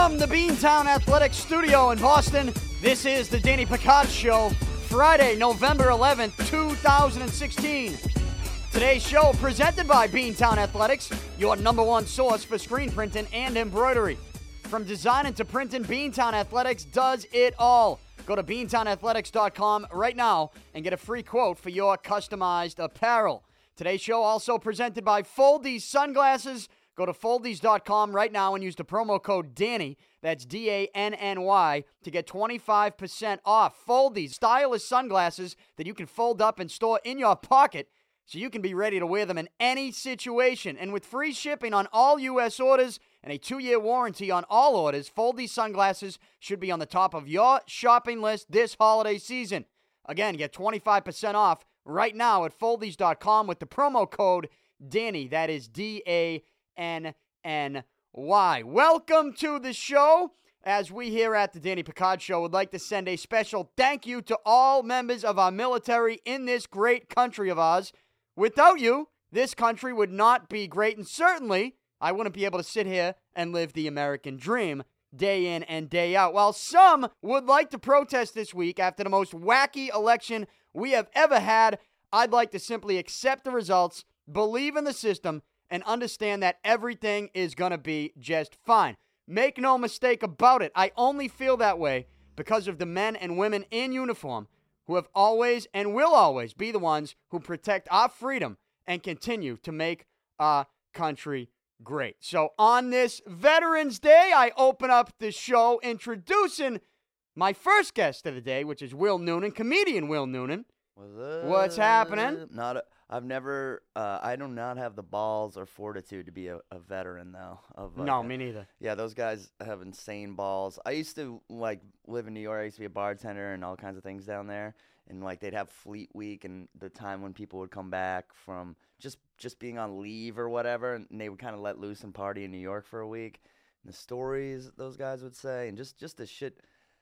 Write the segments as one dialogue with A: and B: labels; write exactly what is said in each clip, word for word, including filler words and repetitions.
A: From the Beantown Athletics Studio in Boston, this is the Danny Picard Show, Friday, November eleventh, two thousand sixteen. Today's show presented by Beantown Athletics, your number one source for screen printing and embroidery. From designing to printing, Beantown Athletics does it all. Go to beantown athletics dot com right now and get a free quote for your customized apparel. Today's show also presented by Foldy's Sunglasses. Go to foldies dot com right now and use the promo code Danny, that's D A N N Y, to get twenty-five percent off. Foldy's, stylish sunglasses that you can fold up and store in your pocket so you can be ready to wear them in any situation. And with free shipping on all U S orders and a two-year warranty on all orders, Foldy's Sunglasses should be on the top of your shopping list this holiday season. Again, get twenty-five percent off right now at foldies dot com with the promo code Danny, that is D A N N Y. Welcome to the show. As we here at the Danny Picard Show would like to send a special thank you to all members of our military in this great country of ours. Without you, this country would not be great, and certainly I wouldn't be able to sit here and live the American dream day in and day out. While some would like to protest this week after the most wacky election we have ever had, I'd like to simply accept the results, believe in the system, and understand that everything is going to be just fine. Make no mistake about it. I only feel that way because of the men and women in uniform who have always and will always be the ones who protect our freedom and continue to make our country great. So on this Veterans Day, I open up the show introducing my first guest of the day, which is Will Noonan, comedian Will Noonan.
B: What's,
A: What's happening?
B: Not a, I've never, uh, I do not have the balls or fortitude to be a, a veteran, though. Of like
A: no,
B: a,
A: me neither.
B: Yeah, those guys have insane balls. I used to, like, live in New York. I used to be a bartender and all kinds of things down there. And, like, they'd have Fleet Week and the time when people would come back from just, just being on leave or whatever. And they would kind of let loose and party in New York for a week. And the stories those guys would say and just, just the shit.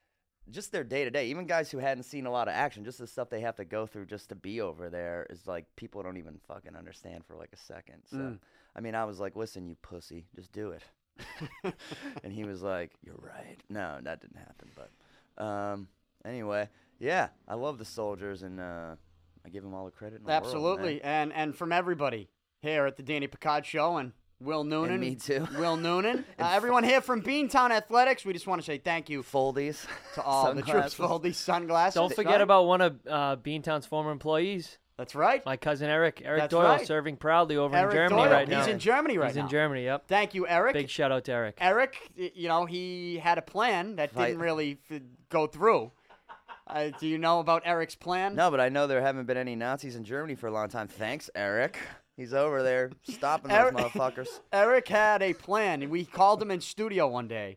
B: Just their day-to-day, even guys who hadn't seen a lot of action, just the stuff they have to go through just to be over there is like people don't even fucking understand for like a second. So, mm. I mean, I was like, listen, you pussy, just do it. And he was like, you're right. No, that didn't happen. But um, anyway, yeah, I love the soldiers, and uh, I give them all the credit in the
A: Absolutely.
B: world,
A: and and from everybody here at the Danny Picard Show and Will Noonan.
B: And me too.
A: Will Noonan. uh, everyone here from Beantown Athletics, we just want to say thank you.
B: Foldies.
A: To all the troops. Foldies Sunglasses.
C: Don't forget
A: right?
C: about one of uh, Beantown's former employees.
A: That's right.
C: My cousin Eric. Eric
A: That's
C: Doyle
A: right.
C: serving proudly over
A: Eric
C: in Germany
A: Doyle.
C: right now.
A: He's in Germany right
C: He's
A: now.
C: He's in Germany, yep.
A: Thank you, Eric.
C: Big shout out to Eric.
A: Eric, you know, he had a plan that
B: Fight.
A: didn't really f- go through. Uh, do you know about Eric's plan?
B: No, but I know there haven't been any Nazis in Germany for a long time. Thanks, Eric. He's over there stopping those
A: Eric,
B: motherfuckers.
A: Eric had a plan, and we called him in studio one day.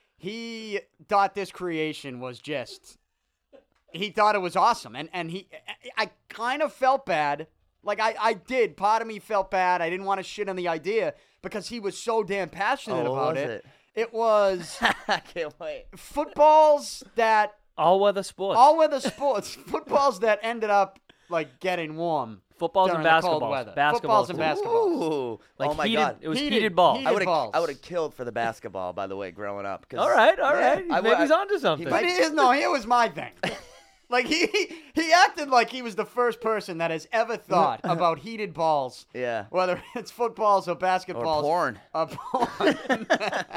A: He thought this creation was just, he thought it was awesome. And, and he, I kind of felt bad. Like, I, I did. Part of me felt bad. I didn't want to shit on the idea because he was so damn passionate
B: oh,
A: about
B: what was
A: it.
B: it.
A: It was
B: I can't wait.
A: footballs that,
C: All-weather sports.
A: all-weather sports, footballs that ended up, like, getting warm.
C: Footballs
A: during
C: and
A: the cold
C: basketballs.
A: weather.
C: Basketballs
A: Footballs and
C: too.
A: basketballs.
B: Ooh.
C: Like
B: oh my
C: heated,
B: god.
C: It was
A: Heated-
C: heated, ball.
A: heated-
B: I would have
A: balls.
B: I would have killed for the basketball, by the way, growing up.
C: All right, all
B: yeah,
C: right.
B: I
C: Maybe
B: would-
C: he's onto something.
A: But here's, no, here was my thing. Like, he, he acted like he was the first person that has ever thought about heated balls.
B: Yeah.
A: Whether it's footballs or basketballs.
B: Or porn.
A: Or porn.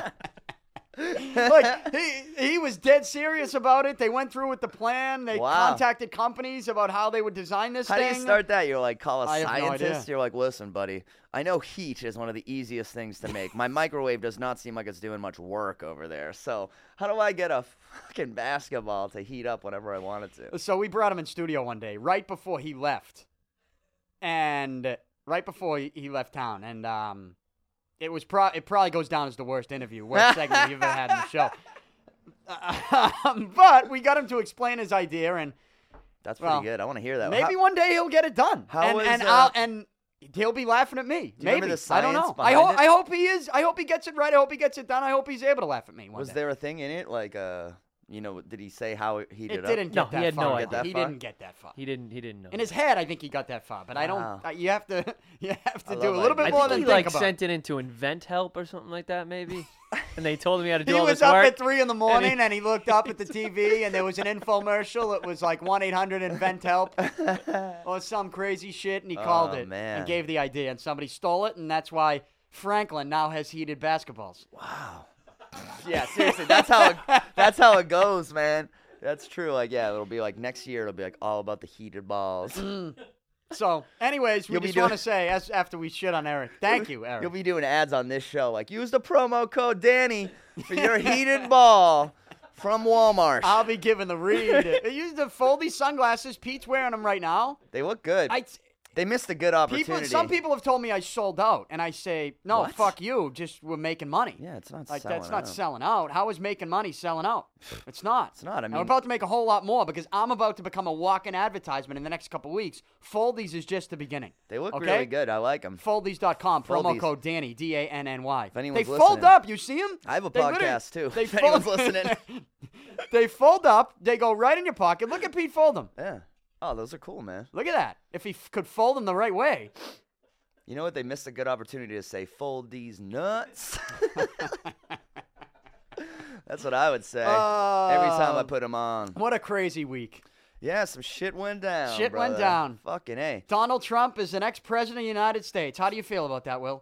A: Like, he he was dead serious about it. They went through with the plan. They
B: Wow.
A: contacted companies about how they would design this
B: How
A: thing.
B: do you start that? You're like, call a
A: I have no
B: scientist?
A: idea.
B: You're like, listen, buddy, I know heat is one of the easiest things to make. My microwave does not seem like it's doing much work over there. So how do I get a fucking basketball to heat up whenever I want it to?
A: So we brought him in studio one day, right before he left. And right before he he left town. And um, it was pro- it probably goes down as the worst interview, worst segment you've ever had in the show. Um, but we got him to explain his idea, and
B: That's pretty
A: well,
B: good. I want to hear that.
A: maybe
B: How-
A: one day he'll get it done.
B: How
A: and
B: was,
A: and
B: uh,
A: I'll and he'll be laughing at me.
B: Do you
A: maybe
B: remember the
A: I don't know.
B: science
A: I
B: behind
A: hope
B: it?
A: I hope he is. I hope he gets it right. I hope he gets it done. I hope he's able to laugh at me one
B: Was
A: day.
B: there a thing in it, like uh, You know, did he say how it heated
A: It
B: up?
A: didn't get
C: No,
A: that
C: he had
A: far.
C: no
B: idea.
A: he
B: Get that far?
A: didn't get that far.
C: He didn't. He didn't know.
A: In his head, I think he got that far, but I
B: Wow.
A: don't. Uh, you have to. You have to
B: I
A: do a
B: love
A: little bit
C: I
B: ideas.
A: more
C: think
A: than
C: he
A: think
C: like
A: about.
C: sent it into Invent Help or something like that, maybe. And they told him he had to do
A: He
C: all
A: was
C: this
A: up
C: work.
A: at three in the morning and he looked up at the T V and there was an infomercial. It was like one eight hundred invent help or some crazy shit, and he called
B: Oh,
A: it
B: man.
A: and gave the idea, and somebody stole it, and that's why Franklin now has heated basketballs.
B: Wow. Yeah, seriously, that's how it, that's how it goes, man. That's true. Like, yeah, it'll be like next year. It'll be like all about the heated balls.
A: So, anyways, we
B: You'll be
A: just
B: doing-
A: want to say, as after we shit on Eric, thank you, Eric.
B: You'll be doing ads on this show. Like, use the promo code Danny for your heated ball from Walmart.
A: I'll be giving the read. Use the Foldy sunglasses. Pete's wearing them right now.
B: They look good.
A: I.
B: They missed a good opportunity.
A: People, some people have told me I sold out, and I say, no,
B: What?
A: fuck you. Just we're making money.
B: Yeah, it's not
A: Like
B: selling
A: that's not
B: out.
A: selling out. How is making money selling out? It's not.
B: It's not. I
A: And
B: mean,
A: we're about to make a whole lot more because I'm about to become a walk-in advertisement in the next couple weeks. Foldies is just the beginning.
B: they look
A: okay?
B: really good. I like them.
A: Foldies dot com, promo
B: Foldies.
A: code Danny, D A N N Y.
B: If anyone's
A: They fold
B: listening-
A: up. You see them?
B: I have a
A: They literally-
B: podcast, too,
A: They
B: if anyone's
A: fold-
B: listening.
A: They fold up. They go right in your pocket. Look at Pete fold them.
B: Yeah. Oh, those are cool, man.
A: Look at that. If he f- could fold them the right way.
B: You know what? They missed a good opportunity to say, fold these nuts. That's what I would say every time I
A: Uh,
B: put them on.
A: What a crazy week.
B: Yeah, some shit went down.
A: Shit went
B: brother.
A: down.
B: Fucking A.
A: Donald Trump is the next president of the United States. How do you feel about that, Will?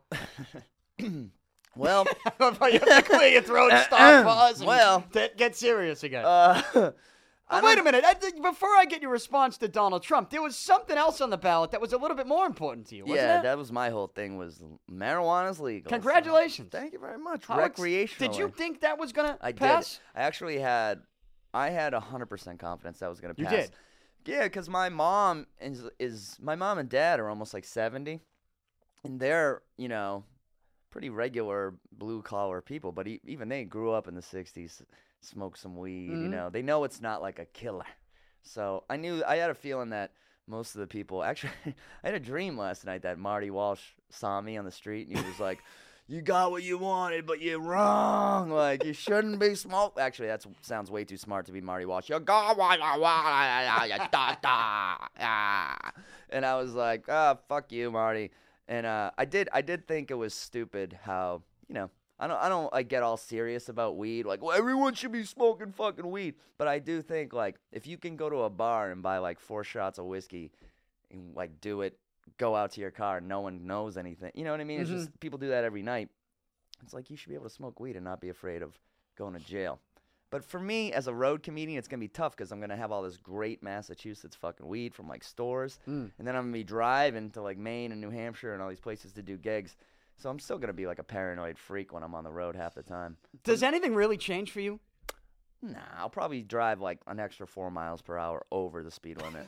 B: Well,
A: you have to clear your throat and stop pause and
B: Well.
A: get, get serious again.
B: uh,
A: Oh, wait a minute. I think before I get your response to Donald Trump, there was something else on the ballot that was a little bit more important to you, wasn't
B: yeah,
A: it?
B: that was my whole thing was marijuana's legal. so-
A: Congratulations.
B: Thank you very much.
A: How ex-
B: Recreational.
A: Did you think that was going
B: I
A: to pass?
B: did. I actually had, I had one hundred percent confidence that was going to
A: You
B: pass.
A: did?
B: Yeah, because my mom is, is, my mom and dad are almost like seventy. And they're, you know, pretty regular blue-collar people. But e- even they grew up in the sixties, smoked some weed,
A: Mhm.
B: you know. They know it's not like a killer. So I knew, I had a feeling that most of the people, actually, I had a dream last night that Marty Walsh saw me on the street and he was like, you got what you wanted, but you're wrong. Like, you shouldn't be smoke. Actually, that sounds way too smart to be Marty Walsh. You got what you wanted. you da, da, ah. And I was like, ah, fuck you, Marty. And uh, I did, I did think it was stupid how, you know, I don't, I don't like get all serious about weed. Like, well, everyone should be smoking fucking weed. But I do think like if you can go to a bar and buy like four shots of whiskey, and like do it, go out to your car, no one knows anything. You know what I mean? It's just people do that every night. It's like you should be able to smoke weed and not be afraid of going to jail. But for me, as a road comedian, it's gonna be tough because I'm gonna have all this great Massachusetts fucking weed from like stores,
A: Mm.
B: and then I'm gonna be driving to like Maine and New Hampshire and all these places to do gigs. So I'm still going to be like a paranoid freak when I'm on the road half the time.
A: Does anything really change for you?
B: Nah, I'll probably drive like an extra four miles per hour over the speed limit.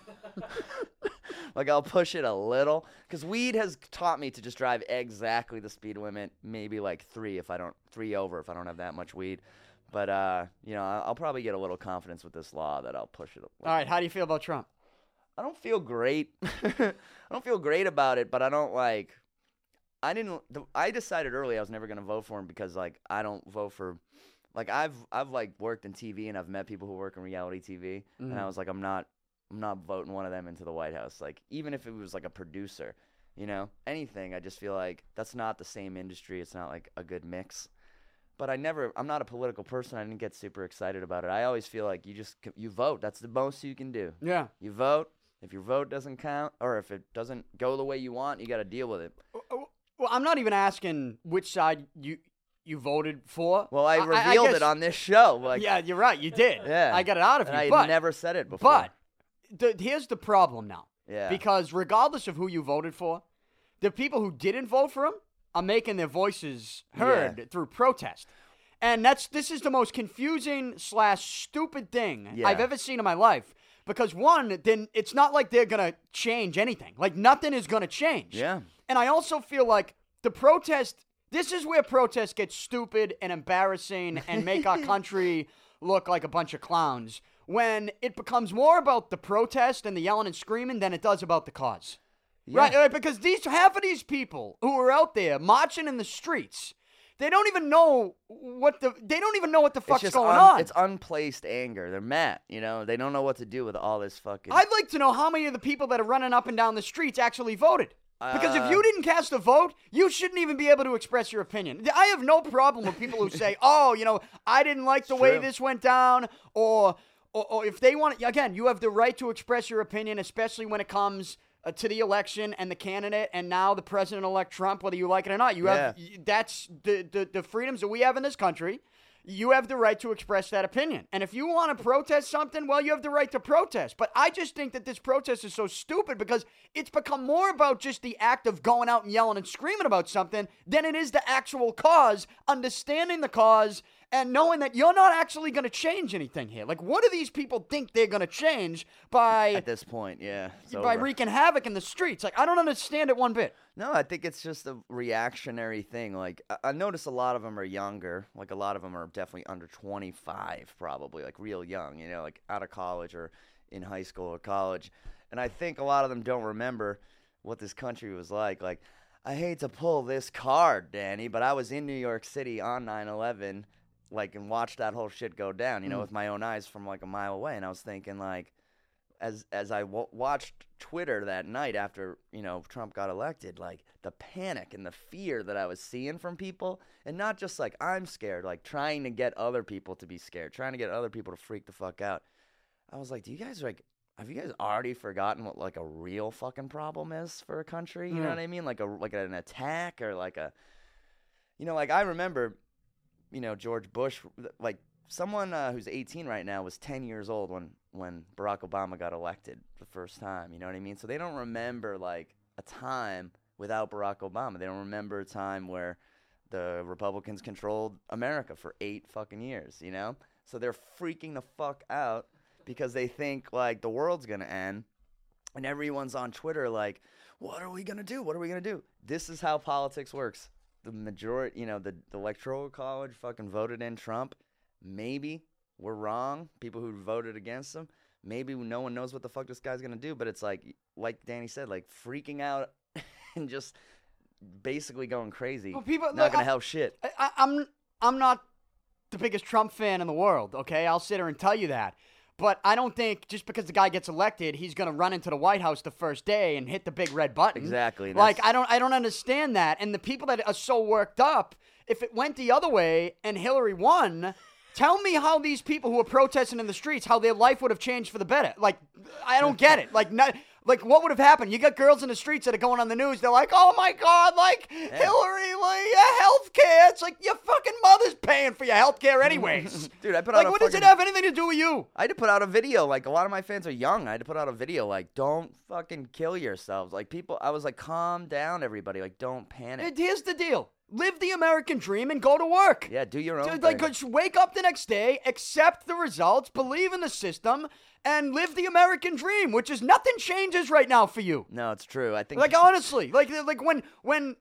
B: Like I'll push it a little because weed has taught me to just drive exactly the speed limit, maybe like three if I don't, three over if I don't have that much weed. But, uh, you know, I'll probably get a little confidence with this law that I'll push it.
A: All right, how do you feel about Trump?
B: I don't feel great. I don't feel great about it, but I don't like... I didn't. The, I decided early I was never gonna vote for him because like I don't vote for, like I've I've like worked in T V and I've met people who work in reality T V
A: Mhm.
B: and I was like I'm not I'm not voting one of them into the White House. Like even if it was like a producer, you know, anything. I just feel like that's not the same industry. It's not like a good mix. But I never. I'm not a political person. I didn't get super excited about it. I always feel like you just you vote. That's the most you can do.
A: Yeah.
B: You vote. If your vote doesn't count or if it doesn't go the way you want, you got to deal with it.
A: Well, I'm not even asking which side you you voted for.
B: Well, I
A: I- I
B: revealed
A: guess-
B: it on this show. Like,
A: yeah, you're right. You did.
B: Yeah.
A: I got it out of
B: and
A: you.
B: I
A: but
B: never said it before.
A: but the, here's the problem now.
B: yeah,
A: Because regardless of who you voted for, the people who didn't vote for him are making their voices heard
B: Yeah.
A: through protest. And that's this is the most confusing slash stupid thing
B: Yeah.
A: I've ever seen in my life. Because one, then it's not like they're gonna change anything. Like nothing is gonna change.
B: yeah,
A: And I also feel like the protest, this is where protests get stupid and embarrassing and make our country look like a bunch of clowns. When it becomes more about the protest and the yelling and screaming than it does about the cause.
B: yeah.
A: Right? Right? Because these half of these people who are out there marching in the streets, they don't even know what the they don't even know what the fuck's
B: it's just
A: going
B: un,
A: on.
B: It's unplaced anger. They're mad. You know, they don't know what to do with all this fucking.
A: I'd like to know how many of the people that are running up and down the streets actually voted. Because
B: Uh,
A: if you didn't cast a vote, you shouldn't even be able to express your opinion. I have no problem with people who say, "Oh, you know, I didn't like the
B: It's
A: way
B: true.
A: this went down," or, or, or if they want, again, you have the right to express your opinion, especially when it comes uh, to the election and the candidate, and now the president-elect Trump, whether you like it or not. You have
B: Yeah.
A: that's the, the the freedoms that we have in this country. You have the right to express that opinion. And if you want to protest something, well, you have the right to protest. But I just think that this protest is so stupid because it's become more about just the act of going out and yelling and screaming about something than it is the actual cause, understanding the cause, and knowing that you're not actually going to change anything here. Like, what do these people think they're going to change by
B: At this point, yeah. it's
A: by
B: over.
A: wreaking havoc in the streets? Like, I don't understand it one bit.
B: No, I think it's just a reactionary thing. Like, I, I notice a lot of them are younger. Like, a lot of them are definitely under twenty-five, probably, like real young, you know, like out of college or in high school or college. And I think a lot of them don't remember what this country was like. Like, I hate to pull this card, Danny, but I was in New York City on nine eleven, like, and watched that whole shit go down, you know,
A: Mm.
B: with my own eyes from like a mile away. And I was thinking, like, as as I w- watched Twitter that night after, you know, Trump got elected, like the panic and the fear that I was seeing from people, and not just like I'm scared, like trying to get other people to be scared, trying to get other people to freak the fuck out. I was like, do you guys like have you guys already forgotten what like a real fucking problem is for a country? You know
A: Mm.
B: what I mean? Like a like an attack or like a you know, like I remember, you know, George Bush, like someone uh, who's eighteen right now was ten years old when, when Barack Obama got elected the first time. You know what I mean? So they don't remember, like, a time without Barack Obama. They don't remember a time where the Republicans controlled America for eight fucking years, you know? So they're freaking the fuck out because they think, like, the world's going to end. And everyone's on Twitter like, what are we going to do? What are we going to do? This is how politics works. The majority, you know, the, the electoral college fucking voted in Trump. Maybe we're wrong. People who voted against him. Maybe no one knows what the fuck this guy's gonna do. But it's like, like Danny said, like freaking out and just basically going crazy.
A: Well, people-
B: not
A: look,
B: gonna
A: I-
B: help shit.
A: I, I, I'm I'm not the biggest Trump fan in the world, okay? I'll sit here and tell you that. But I don't think just because the guy gets elected, he's going to run into the White House the first day and hit the big red button.
B: Exactly.
A: Like,
B: that's-
A: I don't I don't understand that. And the people that are so worked up, if it went the other way and Hillary won, tell me how these people who are protesting in the streets, how their life would have changed for the better. Like, I don't get it. Like, not, like what would have happened? You got girls in the streets that are going on the news. They're like, oh, my God, like, Hillary, like, yeah, health care. It's like your fucking mother's paying for your health care anyways.
B: Dude, I put
A: Like,
B: out a
A: what does it
B: fucking-
A: have anything to do with you?
B: I had to put out a video. Like, a lot of my fans are young. I had to put out a video. Like, don't fucking kill yourselves. Like, people, I was like, calm down, everybody. Like, don't panic.
A: It- Here's the deal. Live the American dream and go to work.
B: Yeah, do your own
A: Dude,
B: thing.
A: like, just wake up the next day, accept the results, believe in the system, and live the American dream, which is nothing changes right now for you.
B: No, it's true. I think
A: Like, honestly, like, like when when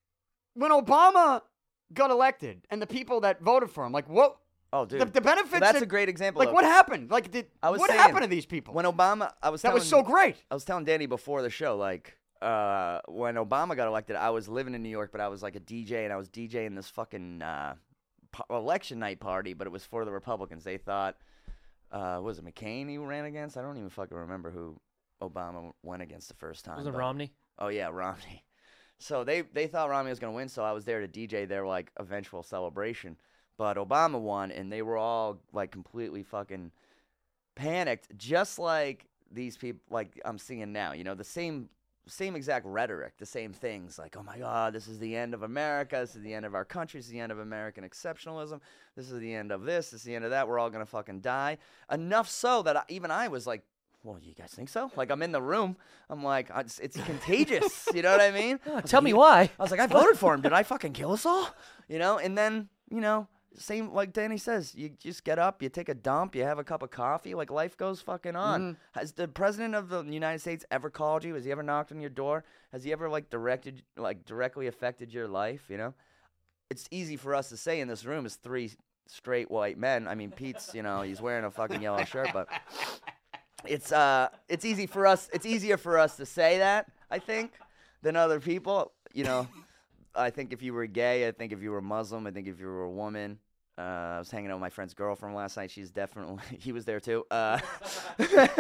A: when Obama got elected and the people that voted for him, like, what?
B: oh, dude,
A: The, the benefits.
B: Well, that's
A: that-
B: a great example.
A: Like,
B: of-
A: what happened? Like, did
B: I was
A: what
B: saying,
A: happened to these people?
B: when Obama, I was
A: that
B: telling,
A: was so great.
B: I was telling Danny before the show, like, uh, when Obama got elected, I was living in New York, but I was like a D J, and I was DJing this fucking uh, po- election night party, but it was for the Republicans. They thought, uh, was it McCain he ran against? I don't even fucking remember who Obama went against the first time.
C: Was it
B: but-
C: Romney?
B: Oh yeah, Romney. So they they thought Romney was gonna win, so I was there to D J their like eventual celebration. But Obama won, and they were all like completely fucking panicked, just like these people, like I'm seeing now. You know, the same same exact rhetoric, the same things, like, oh my God, this is the end of America, this is the end of our country, this is the end of American exceptionalism, this is the end of this, this is the end of that, we're all gonna fucking die. Enough so that I, even I was like, well, you guys think so? Like, I'm in the room, I'm like, it's, it's contagious, you know what I mean?
C: Oh, tell me why.
B: I was like, I voted for him. Did I fucking kill us all? You know, and then, you know, same like Danny says, you just get up, you take a dump, you have a cup of coffee, like life goes fucking on. Has the president of the United States ever called you? Has he ever knocked on your door? Has he ever like directed, like directly affected your life? You know, it's easy for us to say in this room as three straight white men. I mean, Pete's, you know, he's wearing a fucking yellow shirt, but it's uh, it's easy for us. It's easier for us to say that, I think, than other people. You know. I think if you were gay, I think if you were Muslim, I think if you were a woman. Uh, I was hanging out with my friend's girlfriend last night. She's definitely he was there too. Uh, but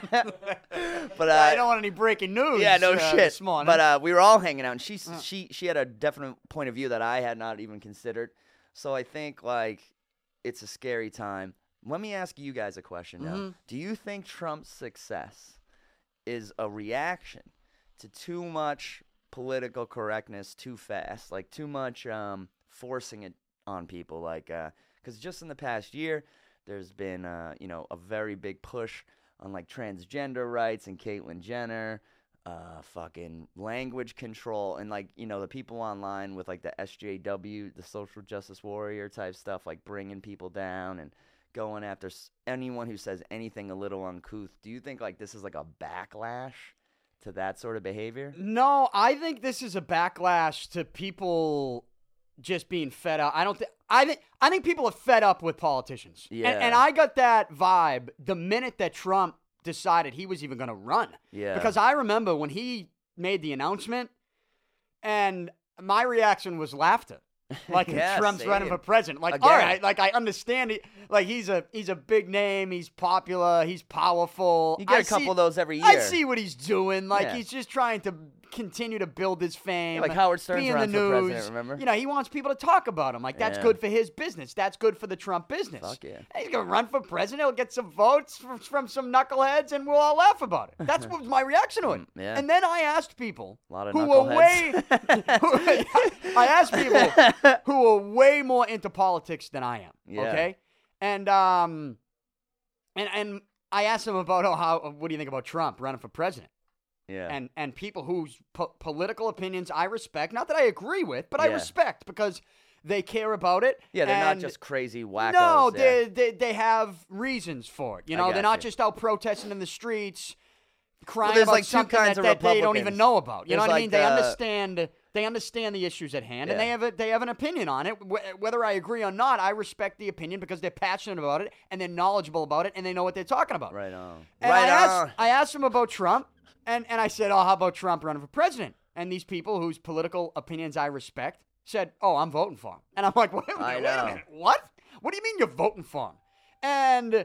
B: uh,
A: I don't want any breaking news.
B: yeah, no
A: uh,
B: shit.
A: This morning.
B: But uh, we were all hanging out, and she
A: Uh.
B: she she had a definite point of view that I had not even considered. So I think like it's a scary time. Let me ask you guys a question now.
A: Mhm.
B: Do you think Trump's success is a reaction to too much political correctness too fast, like too much um, forcing it on people, like because just in the past year, there's been uh, you know a very big push on like transgender rights and Caitlyn Jenner, uh, fucking language control, and like you know the people online with like the S J W, the social justice warrior type stuff, like bringing people down and going after s- anyone who says anything a little uncouth. Do you think like this is like a backlash to that sort of behavior?
A: No, I think this is a backlash to people just being fed up. I don't think I think I think people are fed up with politicians.
B: Yeah.
A: And, and I got that vibe the minute that Trump decided he was even going to run.
B: Yeah.
A: Because I remember when he made the announcement, and my reaction was laughter. Like
B: Yeah,
A: Trump's
B: same.
A: running for president. Like,
B: Again.
A: all right, like I understand it. Like he's a he's a big name. He's popular. He's powerful.
B: You get
A: I
B: a couple
A: see,
B: of those every year.
A: I see what he's doing. Like
B: Yeah.
A: he's just trying to continue to build his fame.
B: Yeah, like Howard Stern's
A: be in the
B: running for
A: news.
B: president, remember?
A: You know, he wants people to talk about him. Like that's
B: Yeah.
A: good for his business. That's good for the Trump business.
B: Fuck yeah.
A: And he's gonna run for president. He'll get some votes from, from some knuckleheads, and we'll all laugh about it. That's what was my reaction to it.
B: Mm, yeah.
A: And then I asked people
B: A lot of
A: who were way.
B: knuckleheads.
A: I asked people who are way more into politics than I am.
B: Yeah.
A: Okay, and um, and and I asked them about oh how what do you think about Trump running for president?
B: Yeah.
A: And and people whose po- political opinions I respect, not that I agree with, but I
B: Yeah.
A: respect because they care about it.
B: yeah, they're not
A: and-
B: just crazy wackos.
A: no,
B: yeah.
A: they, they they have reasons for it. You
B: I
A: know,
B: got
A: they're not
B: you.
A: just out protesting in the streets, crying
B: there's
A: about
B: like two
A: something
B: kinds
A: that,
B: of
A: that they don't even
B: Republicans.
A: know about. You know
B: There's
A: what I
B: like
A: mean? They
B: the-
A: understand. They understand the issues at hand, and
B: Yeah.
A: they have a, they have an opinion on it. Wh- Whether I agree or not, I respect the opinion because they're passionate about it and they're knowledgeable about it and they know what they're talking about.
B: Right on.
A: And
B: right
A: I
B: on.
A: asked, I asked him about Trump, and, and I said, oh, how about Trump running for president? And these people whose political opinions I respect said, oh, I'm voting for him. And I'm like, wait, a minute,
B: I
A: wait
B: know.
A: a minute. What? What do you mean you're voting for him? And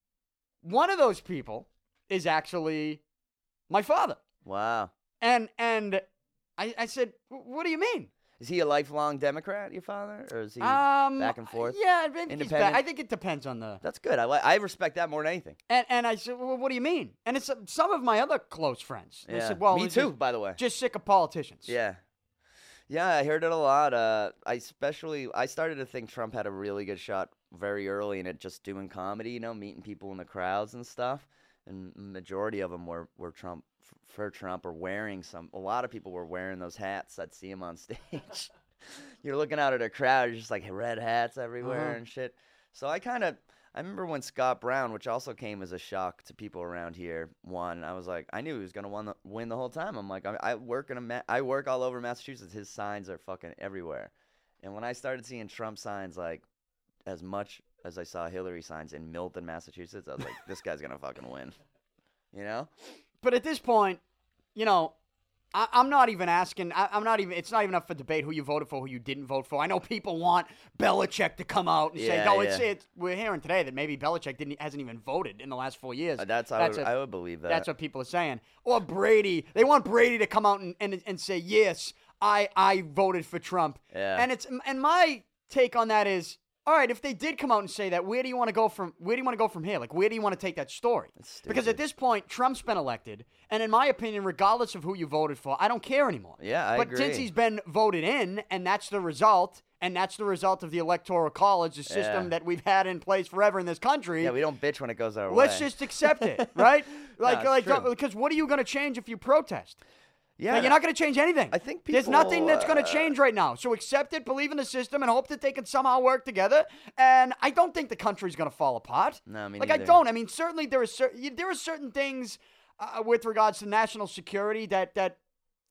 A: one of those people is actually my father.
B: Wow.
A: And and I, I said, what do you mean?
B: Is he a lifelong Democrat, your father, or is he
A: Um,
B: back and forth?
A: Yeah, I think he's
B: Independent?
A: back. I think it depends on the.
B: That's good. I li- I respect that more than anything.
A: And and I said, well, what do you mean? And it's uh, some of my other close friends. They
B: Yeah.
A: said, well,
B: Me
A: it's
B: too,
A: just-
B: by the way.
A: Just sick of politicians.
B: Yeah. Yeah, I heard it a lot. Uh, I especially I started to think Trump had a really good shot very early in it, just doing comedy, you know, meeting people in the crowds and stuff. And majority of them were were Trump f- for Trump or wearing some. A lot of people were wearing those hats. I'd see him on stage. You're looking out at a crowd, you're just like red hats everywhere
A: Uh-huh.
B: and shit. So I kind of. I remember when Scott Brown, which also came as a shock to people around here, won. I was like, I knew he was gonna win the, win the whole time. I'm like, I, I work in a ma- I work all over Massachusetts. His signs are fucking everywhere. And when I started seeing Trump signs like as much as I saw Hillary signs in Milton, Massachusetts, I was like, this guy's gonna fucking win. You know?
A: But at this point, you know, I, I'm not even asking. I, I'm not even. It's not even up for debate who you voted for, who you didn't vote for. I know people want Belichick to come out and say,
B: Yeah,
A: "No, it's
B: yeah.
A: it's." We're hearing today that maybe Belichick didn't hasn't even voted in the last four years.
B: Uh, that's I
A: That's
B: would,
A: a-
B: I would believe that.
A: That's what people are saying. Or Brady. They want Brady to come out and, and, and say, yes, I, I voted for Trump.
B: Yeah.
A: And it's and my take on that is, all right, if they did come out and say that, where do you want to go from where do you want to go from here? Like where do you want to take that story?
B: That's
A: Because at
B: stupid.
A: this point, Trump's been elected, and in my opinion, regardless of who you voted for, I don't care anymore.
B: Yeah, I
A: but
B: agree.
A: since he's been voted in, and that's the result, and that's the result of the electoral college, the system
B: Yeah.
A: that we've had in place forever in this country.
B: Yeah, we don't bitch when it goes our
A: Let's
B: way.
A: just accept it, right? Like,
B: it's
A: like,
B: true.
A: because what are you going to change if you protest?
B: Yeah,
A: Like, you're not going to change anything.
B: I think
A: there's nothing
B: people,
A: that's going to
B: uh,
A: change right now. So accept it, believe in the system, and hope that they can somehow work together. And I don't think the country's going to fall apart.
B: No, me
A: like I
B: neither.
A: don't. I mean, certainly there are cer- there are certain things uh, with regards to national security that that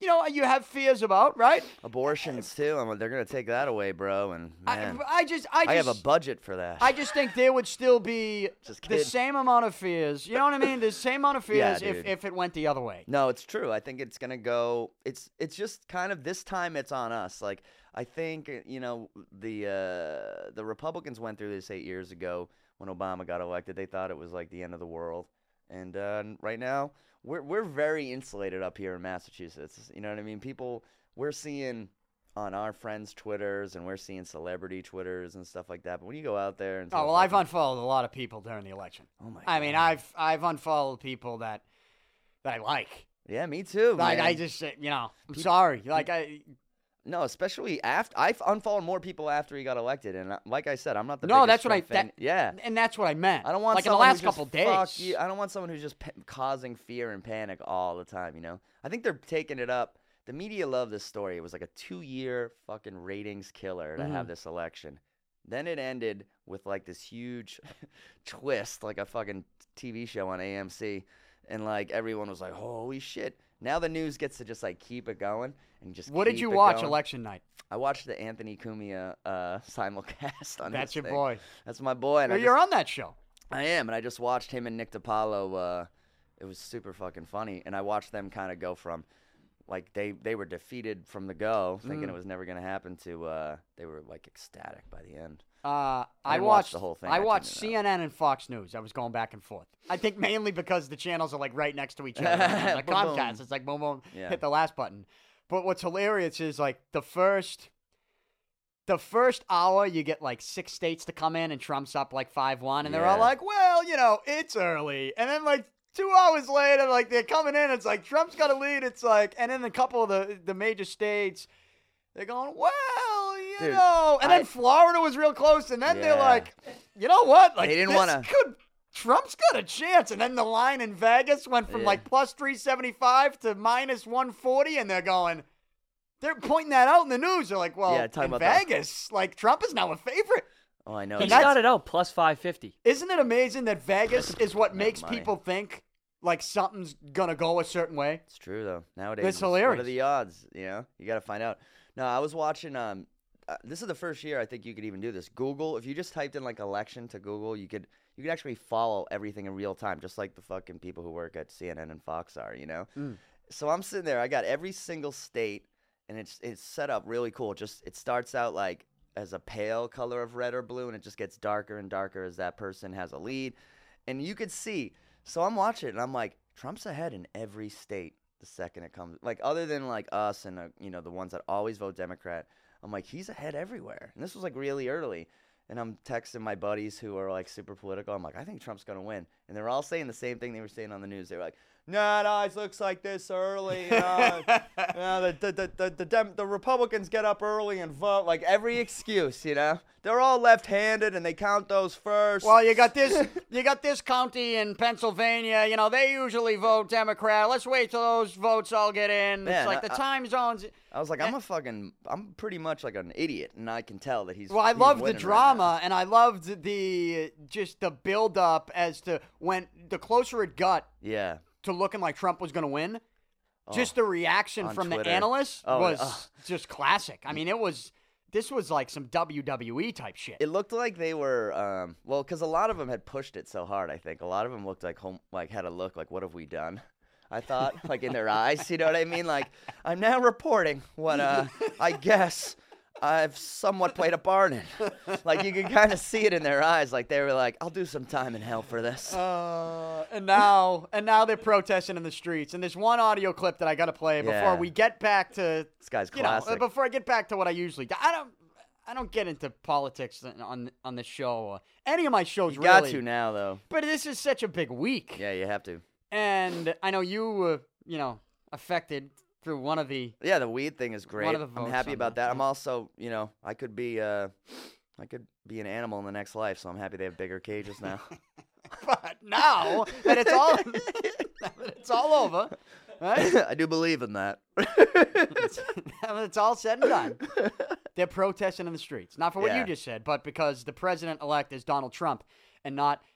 A: you know, you have fears about, right?
B: Abortions too. I'm like, they're gonna take that away, bro. And man,
A: I, I just, I just,
B: I have a budget for that.
A: I just think there would still be
B: Just
A: the
B: kidding.
A: same amount of fears. You know what I mean? The same amount of
B: Yeah,
A: fears if,
B: dude.
A: if it went the other way.
B: No, it's true. I think it's gonna go. It's it's just kind of this time. It's on us. Like I think you know the uh, the Republicans went through this eight years ago when Obama got elected. They thought it was like the end of the world, and uh, right now we're we're very insulated up here in Massachusetts. You know what I mean? People we're seeing on our friends' Twitters and we're seeing celebrity Twitters and stuff like that. But when you go out there and
A: Oh
B: stuff
A: well,
B: like
A: I've
B: that-
A: unfollowed a lot of people during the election.
B: oh my
A: I mean,
B: God.
A: I've I've unfollowed people that that I like.
B: yeah, me too.
A: Like
B: man.
A: I just, you know, I'm sorry. Like I,
B: No, especially after I've unfollowed more people after he got elected, and uh, like I said, I'm not the
A: No,
B: biggest
A: that's what I-
B: Trump fan.
A: that-
B: yeah,
A: and that's what I meant.
B: I don't want
A: like in the
B: someone
A: last
B: who just
A: couple
B: fuck
A: days.
B: you- I don't want someone who's just pa- causing fear and panic all the time. You know, I think they're taking it up. The media love this story. It was like a two-year fucking ratings killer to
A: Mhm.
B: have this election. Then it ended with like this huge twist, like a fucking T V show on A M C, and like everyone was like, "Holy shit!" Now the news gets to just like keep it going and just.
A: What did
B: keep
A: you
B: it
A: watch
B: going.
A: election night?
B: I watched the Anthony Cumia uh, simulcast on
A: That's
B: his
A: your
B: thing.
A: boy.
B: That's my boy. And I,
A: Well, you're
B: just,
A: on that show.
B: I am, and I just watched him and Nick DiPaolo. Uh, it was super fucking funny, and I watched them kind of go from, like they they were defeated from the go, thinking
A: Mm.
B: it was never gonna happen, to uh, they were like ecstatic by the end.
A: Uh,
B: I
A: I
B: didn't watch
A: watched
B: the whole thing.
A: I
B: I
A: watched
B: tuned it
A: C N N and Fox News. I was going back and forth. I think mainly because the channels are like right next to each other. Like
B: Boom, boom.
A: Comcast, it's like boom, boom,
B: Yeah.
A: hit the last button. But what's hilarious is like the first, the first hour you get like six states to come in and Trump's up like five one, and they're all
B: Yeah.
A: like, well, you know, it's early, and then like. Two hours later, like they're coming in, it's like Trump's got a lead. It's like, and then a couple of the, the major states, they're going, well, you
B: Dude,
A: know, and
B: I-
A: then Florida was real close, and then they're
B: Yeah.
A: like, you know what? Like
B: They didn't
A: this
B: wanna-
A: could Trump's got a chance, and then the line in Vegas went from
B: Yeah.
A: like plus three seventy five to minus one forty, and they're going, they're pointing that out in the news. They're like, well,
B: Yeah, talking
A: in
B: about that.
A: Vegas, like Trump is now a favorite.
B: Oh, I know.
C: He
A: And that's-
C: started out plus five fifty.
A: Isn't it amazing that Vegas is what makes
B: money.
A: people think like something's gonna go a certain way?
B: It's true though. Nowadays,
A: It's
B: it's- What
A: hilarious.
B: are the odds? You know, you got to find out. No, I was watching. Um, uh, this is the first year I think you could even do this. Google, if you just typed in like election to Google, you could you could actually follow everything in real time, just like the fucking people who work at C N N and Fox are. You know.
A: Mm.
B: So I'm sitting there. I got every single state, and it's it's set up really cool. Just it starts out like as a pale color of red or blue, and it just gets darker and darker as that person has a lead, and you could see. So I'm watching it, and I'm like, Trump's ahead in every state the second it comes. Like, other than, like, us and, uh, you know, the ones that always vote Democrat, I'm like, he's ahead everywhere. And this was, like, really early. And I'm texting my buddies who are, like, super political. I'm like, I think Trump's going to win. And they're all saying the same thing they were saying on the news. They were like, nah, no, it looks like this early. No, no, the, the, the, the, the, Dem- the Republicans get up early and vote. Like, every excuse, you know? They're all left-handed, and they count those first.
A: Well, you got this, you got this county in Pennsylvania. You know, they usually vote Democrat. Let's wait till those votes all get in.
B: Man,
A: it's like
B: I-
A: the
B: I-
A: time zones.
B: I was like, I'm a fucking, I'm pretty much like an idiot, and I can tell that he's.
A: Well, I
B: he's
A: loved the
B: winning right
A: drama, and I loved the just the build up as to when the closer it got
B: now. Yeah.
A: to looking like Trump was going to win.
B: Oh,
A: Just the reaction
B: on
A: from the
B: Twitter.
A: analysts
B: Oh,
A: was
B: ugh.
A: just classic. I mean, it was this was like some W W E type shit.
B: It looked like they were, um, well, because a lot of them had pushed it so hard. I think a lot of them looked like home, like had a look like, what have we done? I thought, like in their eyes, you know what I mean? Like, I'm now reporting what uh, I guess I've somewhat played a part in. Like, you could kind of see it in their eyes. Like, they were like, I'll do some time in hell for this.
A: Uh, and now, and now they're protesting in the streets. And there's one audio clip that I got to play before
B: Yeah.
A: we get back to
B: This guy's
A: you know,
B: classic.
A: uh, before I get back to what I usually do. I don't, I don't get into politics on on this show or any of my shows.
B: you
A: really.
B: got to now, though.
A: But this is such a big week,
B: Yeah, you have to.
A: and I know you were, you know, affected through one of the.
B: Yeah, the weed thing is great.
A: of the
B: I'm
A: votes
B: happy
A: on
B: about
A: that,
B: that. I'm
A: yeah.
B: also, you know, I could be, uh, I could be an animal in the next life, so I'm happy they have bigger cages now.
A: But now that it's all, now that it's all over, right?
B: I do believe in that.
A: Now that it's all said and done, they're protesting in the streets. Not for what
B: Yeah.
A: you just said, but because the president-elect is Donald Trump and not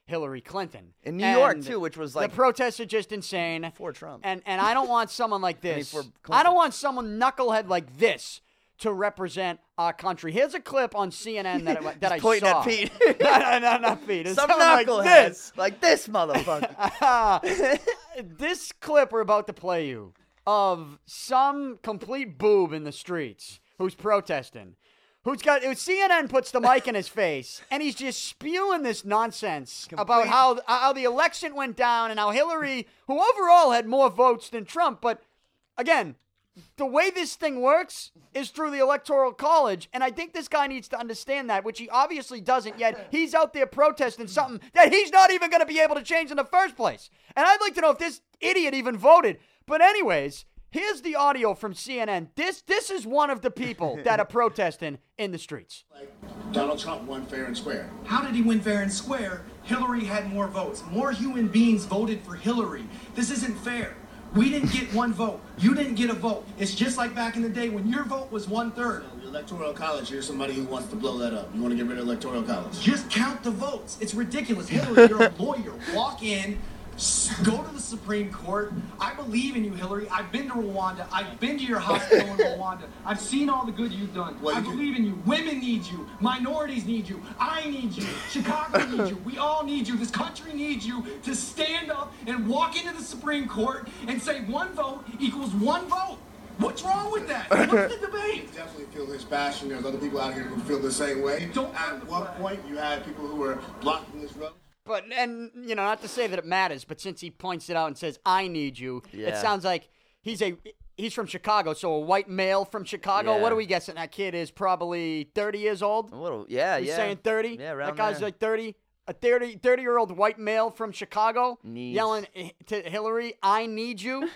A: Hillary Clinton.
B: In New York,
A: And
B: too, which was like
A: the protests are just insane.
B: for Trump.
A: And and I don't want someone like
B: I mean,
A: this.
B: for
A: I,
B: Clinton.
A: don't want someone knucklehead like this to represent our country. Here's a clip on C N N that I, that I
B: He's pointing
A: saw.
B: at Pete.
A: no, no, no, not Pete. It's
B: Some
A: someone like
B: knucklehead.
A: this.
B: Like this motherfucker.
A: This clip we're about to play you of some complete boob in the streets who's protesting. Who's got C N N puts the mic in his face, and he's just spewing this nonsense
B: Complete-
A: about how how the election went down and how Hillary, who overall had more votes than Trump, but again, the way this thing works is through the Electoral College, and I think this guy needs to understand that, which he obviously doesn't yet. He's out there protesting something that he's not even going to be able to change in the first place. And I'd like to know if this idiot even voted. But anyways, here's the audio from C N N. This this is one of the people that are protesting in the streets.
D: Like, Donald Trump won fair and square.
E: How did he win fair and square? Hillary had more votes. More human beings voted for Hillary. This isn't fair. We didn't get one vote. You didn't get a vote. It's just like back in the day when your vote was one-third.
D: The Electoral College, here's somebody who wants to blow that up. You want to get rid of Electoral College?
E: Just count the votes. It's ridiculous. Hillary, you're a lawyer. Walk in, s- go to the Supreme Court. I believe in you, Hillary. I've been to Rwanda. I've been to your hospital in Rwanda. I've seen all the good you've done.
D: Well,
E: I
D: you-
E: believe in you. Women need you. Minorities need you. I need you. Chicago needs you. We all need you. This country needs you to stand up and walk into the Supreme Court and say one vote equals one vote. What's wrong with that? What's the debate?
D: I definitely feel his passion. There's other people out here who feel the same way.
E: Don't
D: At one point, you had people who were blocking this road.
A: But, and, you know, not to say that it matters, but since he points it out and says, I need you, it
B: Yeah.
A: sounds like he's a he's from Chicago, so a white male from Chicago.
B: Yeah.
A: What are we guessing? That kid is probably thirty years old?
B: A little, yeah,
A: He's
B: yeah.
A: saying thirty?
B: Yeah,
A: That
B: around
A: guy's
B: there.
A: like thirty? A thirty, thirty-year-old white male from Chicago
B: Needs.
A: yelling to Hillary, I need you?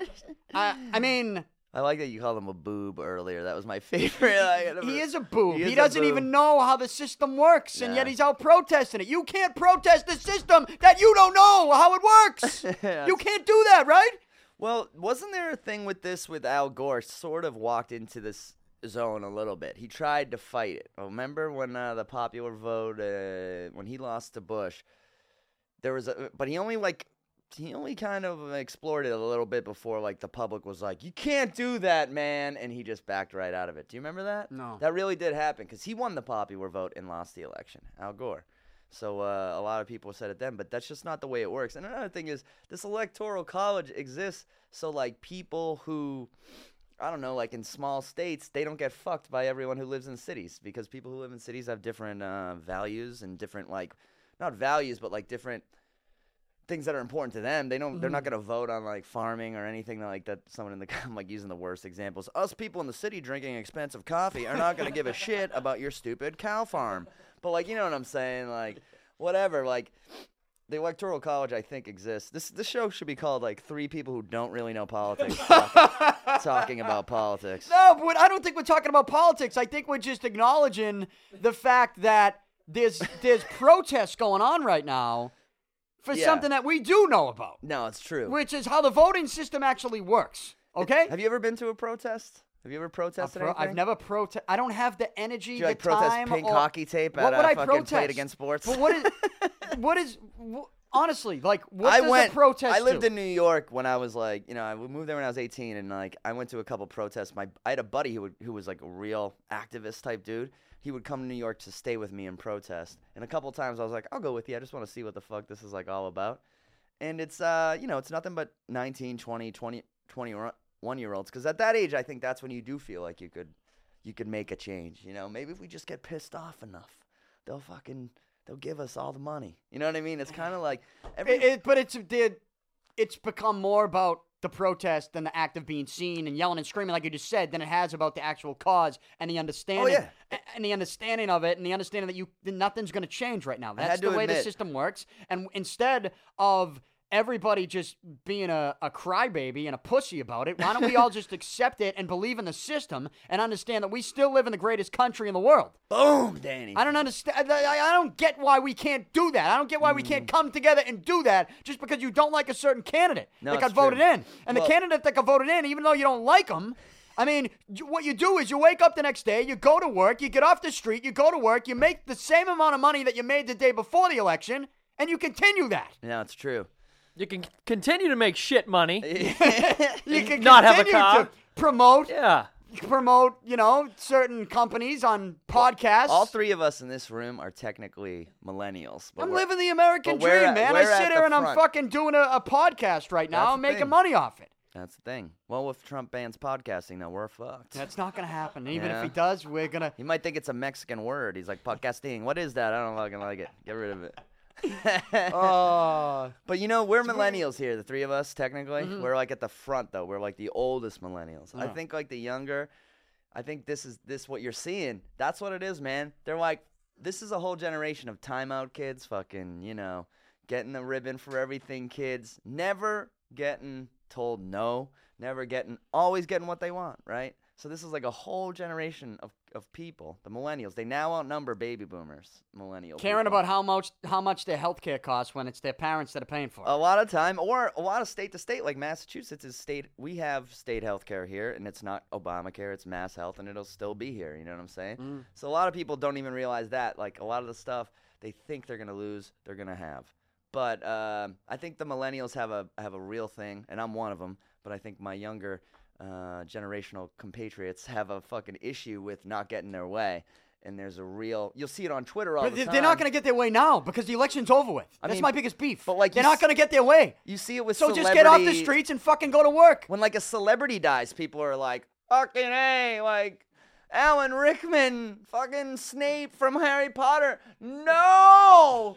A: I, I mean,
B: I like that you called him a boob earlier. That was my favorite. I never-
A: he is a boob.
B: He
A: He,
B: is a
A: doesn't
B: boob.
A: even know how the system works, and
B: Yeah.
A: yet he's out protesting it. You can't protest the system that you don't know how it works. You can't do that, right?
B: Well, wasn't there a thing with this with Al Gore? Sort of walked into this zone a little bit. He tried to fight it. Remember when uh, the popular vote, uh, when he lost to Bush, there was a, but he only like, he only kind of explored it a little bit before like the public was like, you can't do that, man, and he just backed right out of it. Do you remember that?
A: No.
B: That really did happen because he won the popular vote and lost the election, Al Gore. So uh, a lot of people said it then, but that's just not the way it works. And another thing is this electoral college exists so like people who, I don't know, like in small states, they don't get fucked by everyone who lives in cities because people who live in cities have different uh, values and different like, not values, but like different things that are important to them. They don't. They're not gonna vote on like farming or anything like that. Someone in the I'm like using the worst examples. Us people in the city drinking expensive coffee are not gonna give a shit about your stupid cow farm. But like, you know what I'm saying? Like, whatever. Like, the electoral college I think exists. This this show should be called like three people who don't really know politics talk, talking about politics.
A: No, but I don't think we're talking about politics. I think we're just acknowledging the fact that there's there's protests going on right now for
B: Yeah.
A: something that we do know about,
B: No, it's true.
A: which is how the voting system actually works. Okay?
B: Have you ever been to a protest? Have you ever
A: I've,
B: protested
A: pro-
B: anything?
A: I've never protest. I don't have the energy,
B: Did you like
A: the
B: protest
A: time.
B: pink
A: or-
B: hockey tape
A: What
B: at
A: would
B: a
A: I
B: fucking
A: protest?
B: Play It Against Sports?
A: But what is what is wh- honestly like? What
B: I
A: does
B: went.
A: a protest
B: I lived
A: do?
B: in New York when I was like, you know, I moved there when I was eighteen, and like I went to a couple protests. My I had a buddy who would, who was like a real activist type dude. He would come to New York to stay with me and protest. And a couple times I was like, I'll go with you. I just want to see what the fuck this is like all about. And it's uh, you know, it's nothing but nineteen, twenty, twenty, twenty-one year olds. Because at that age, I think that's when you do feel like you could, you could make a change. You know, maybe if we just get pissed off enough, they'll fucking, they'll give us all the money. You know what I mean? It's kind of like every.
A: It, it, but it's did it's become more about the protest than the act of being seen and yelling and screaming, like you just said, than it has about the actual cause and the understanding.
B: yeah.
A: a- and the understanding of it, and the understanding that you that nothing's going to change right now. That's
B: had
A: the
B: to
A: way the
B: admit-
A: system works. And instead of everybody just being a, a crybaby and a pussy about it, why don't we all just accept it and believe in the system and understand that we still live in the greatest country in the world?
B: Boom, Danny.
A: I don't understand. I, I don't get why we can't do that. I don't get why we can't come together and do that just because you don't like a certain candidate
B: No,
A: that got
B: it's true.
A: voted in. And
B: Well-
A: the candidate that got voted in, even though you don't like them, I mean, you- what you do is you wake up the next day, you go to work, you get off the street, you go to work, you make the same amount of money that you made the day before the election, and you continue that.
B: No, it's true.
C: You can continue to make shit money.
A: You can
C: Not have a
A: continue
C: car.
A: to promote,
C: Yeah.
A: promote, you know, certain companies on podcasts.
B: All three of us in this room are technically millennials. But
A: I'm
B: we're-
A: living the American
B: but we're
A: dream,
B: at-
A: man. I
B: we're at
A: sit
B: the
A: here and I'm
B: front.
A: fucking doing a, a podcast right now.
B: That's
A: I'm
B: the
A: making
B: thing.
A: money off it.
B: That's the thing. Well, if Trump bans podcasting, then we're fucked.
A: That's not going to happen. Even
B: Yeah.
A: if he does, we're going to.
B: He might think it's a Mexican word. He's like, podcasting. What is that? I don't fucking like it. Get rid of it.
A: Oh.
B: But you know, we're millennials here, the three of us, technically.
A: Mm-hmm.
B: We're like at the front, though. We're like the oldest millennials. I
A: Yeah.
B: think like the younger, I think this is this what you're seeing. That's what it is, man. They're like, this is a whole generation of timeout kids, fucking, you know, getting the ribbon for everything kids, never getting told no, never getting, always getting what they want, right? So this is like a whole generation of, of people, the millennials. They now outnumber baby boomers, millennial
A: Caring
B: people.
A: about how much how much their health care costs when it's their parents that are paying for it.
B: A lot of time, or a lot of state to state, like Massachusetts is state. We have state health care here, and it's not Obamacare, it's Mass Health, and it'll still be here. You know what I'm saying?
A: Mm.
B: So a lot of people don't even realize that. Like a lot of the stuff they think they're gonna lose, they're gonna have. But um, I think the millennials have a have a real thing, and I'm one of them. But I think my younger uh, generational compatriots have a fucking issue with not getting their way. And there's a real, you'll see it on Twitter all
A: But
B: the
A: they-
B: time.
A: they're not going to get their way now because the election's over with.
B: I
A: That's
B: mean,
A: my biggest beef.
B: but like
A: they're
B: you
A: not
B: s-
A: going to get their way.
B: You see it with
A: So
B: celebrity.
A: just get off the streets and fucking go to work.
B: When like a celebrity dies, people are like, fucking hey, like Alan Rickman, fucking Snape from Harry Potter. No!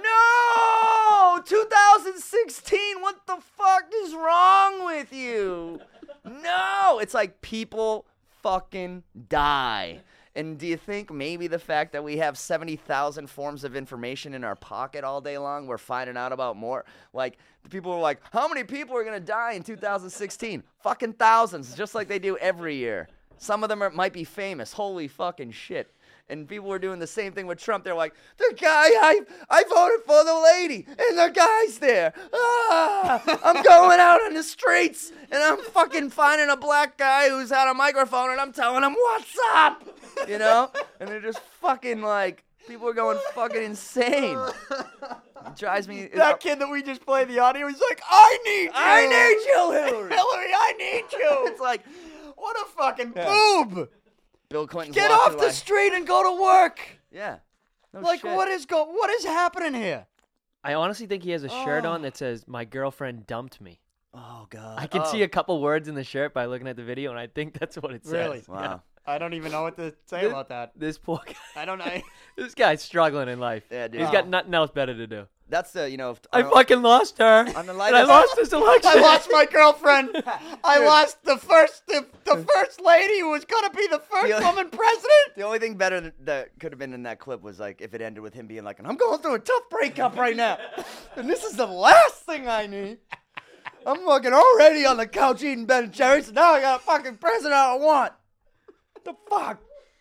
B: No! two thousand sixteen, what the fuck is wrong with you? No! It's like people fucking die. And do you think maybe the fact that we have seventy thousand forms of information in our pocket all day long, we're finding out about more? Like, the people are like, how many people are going to die in two thousand sixteen? Fucking thousands, just like they do every year. Some of them are, might be famous. Holy fucking shit. And people were doing the same thing with Trump. They're like, the guy I I voted for, the lady, and the guy's there. Ah, I'm going out on the streets, and I'm fucking finding a black guy who's had a microphone, and I'm telling him, what's up? You know? And they're just fucking like, people are going fucking insane. It drives me.
A: That kid that we just played the audio, he's like, I need you.
B: I need you, Hillary.
A: Hillary, I need you.
B: It's like,
A: What a fucking
B: Yeah.
A: boob.
B: Bill Clinton's
A: Get
B: walking
A: off the
B: like-
A: street and go to work.
B: Yeah. No
A: Like,
B: shit.
A: what is go? What is happening here?
C: I honestly think he has a shirt
A: Oh.
C: on that says, "My girlfriend dumped me."
B: Oh, God.
C: I can
B: Oh.
C: see a couple words in the shirt by looking at the video, and I think that's what it says.
A: Really?
B: Wow.
C: Yeah.
A: I don't even know what to say
C: This-
A: about that.
C: This poor guy.
A: I don't know.
C: This guy's struggling in life.
B: Yeah, dude.
C: He's got nothing else better to do.
B: That's the, you know. If,
C: I
B: don't-
C: fucking lost her.
B: On the
C: and I
B: lightest-
C: lost this election.
A: I lost my girlfriend. I lost the first, the, the first lady who was gonna be the first
B: The-
A: woman president.
B: The only thing better th- that could have been in that clip was like if it ended with him being like, I'm going through a tough breakup right now, and this is the last thing I need. I'm fucking already on the couch eating Ben and Jerry's, and now I got a fucking president I don't want. What the fuck?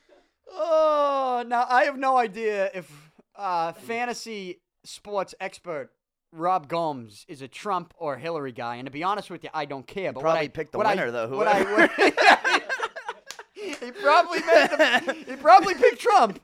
A: Oh, now I have no idea if uh, fantasy sports expert Rob Gomes is a Trump or Hillary guy. And to be honest with you, I don't care. But what
B: probably
A: I,
B: picked the
A: what
B: winner,
A: I,
B: though,
A: what I-
B: whoever.
A: he probably made the, he probably picked Trump.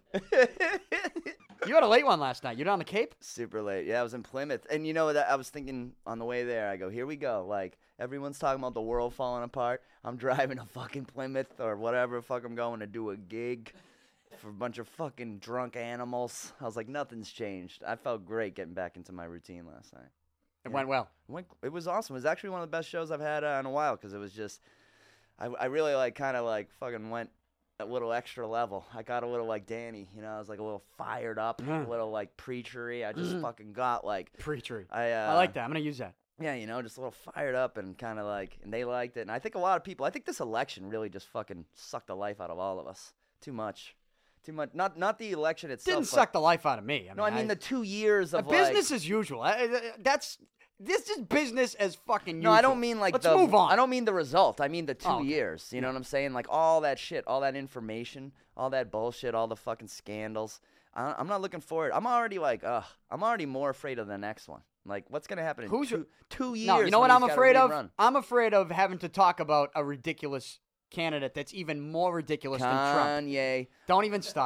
A: You had a late one last night. You're down the Cape?
B: Super late. Yeah, I was in Plymouth. And you know that I was thinking on the way there, I go, here we go. Like, everyone's talking about the world falling apart. I'm driving to fucking Plymouth or whatever fuck I'm going to do a gig for a bunch of fucking drunk animals. I was like, nothing's changed. I felt great getting back into my routine last night.
A: It
B: Yeah.
A: went well.
B: It, went, it was awesome. It was actually one of the best shows I've had uh, in a while because it was just, I, I really like kind of like fucking went a little extra level. I got a little like Danny, you know, I was like a little fired up,
A: Mhm.
B: a little like preachery. I just
A: Mhm.
B: fucking got like,
A: Preachery.
B: I uh,
A: I like that. I'm going to use that.
B: yeah, you know, just a little fired up and kind of like, and they liked it. And I think a lot of people, I think this election really just fucking sucked the life out of all of us. Too much. Too much. Not not the election itself.
A: Didn't
B: but-
A: suck the life out of me. I mean,
B: No, I mean the two years
A: uh,
B: of like.
A: business as usual. I, I- that's this is business as fucking
B: No,
A: usual.
B: I don't mean like
A: Let's
B: the.
A: move on.
B: I don't mean the result. I mean the two
A: Oh, okay.
B: years. You know what I'm saying? Like all that shit, all that information, all that bullshit, all the fucking scandals. I, I'm not looking forward. I'm already like, ugh. I'm already more afraid of the next one. Like, what's gonna happen in
A: Who's
B: two, two years?
A: No, you know
B: when
A: what I'm
B: he's gotta
A: afraid of?
B: rerun?
A: I'm afraid of having to talk about a ridiculous candidate that's even more ridiculous than Trump.
B: Kanye.
A: Don't even start.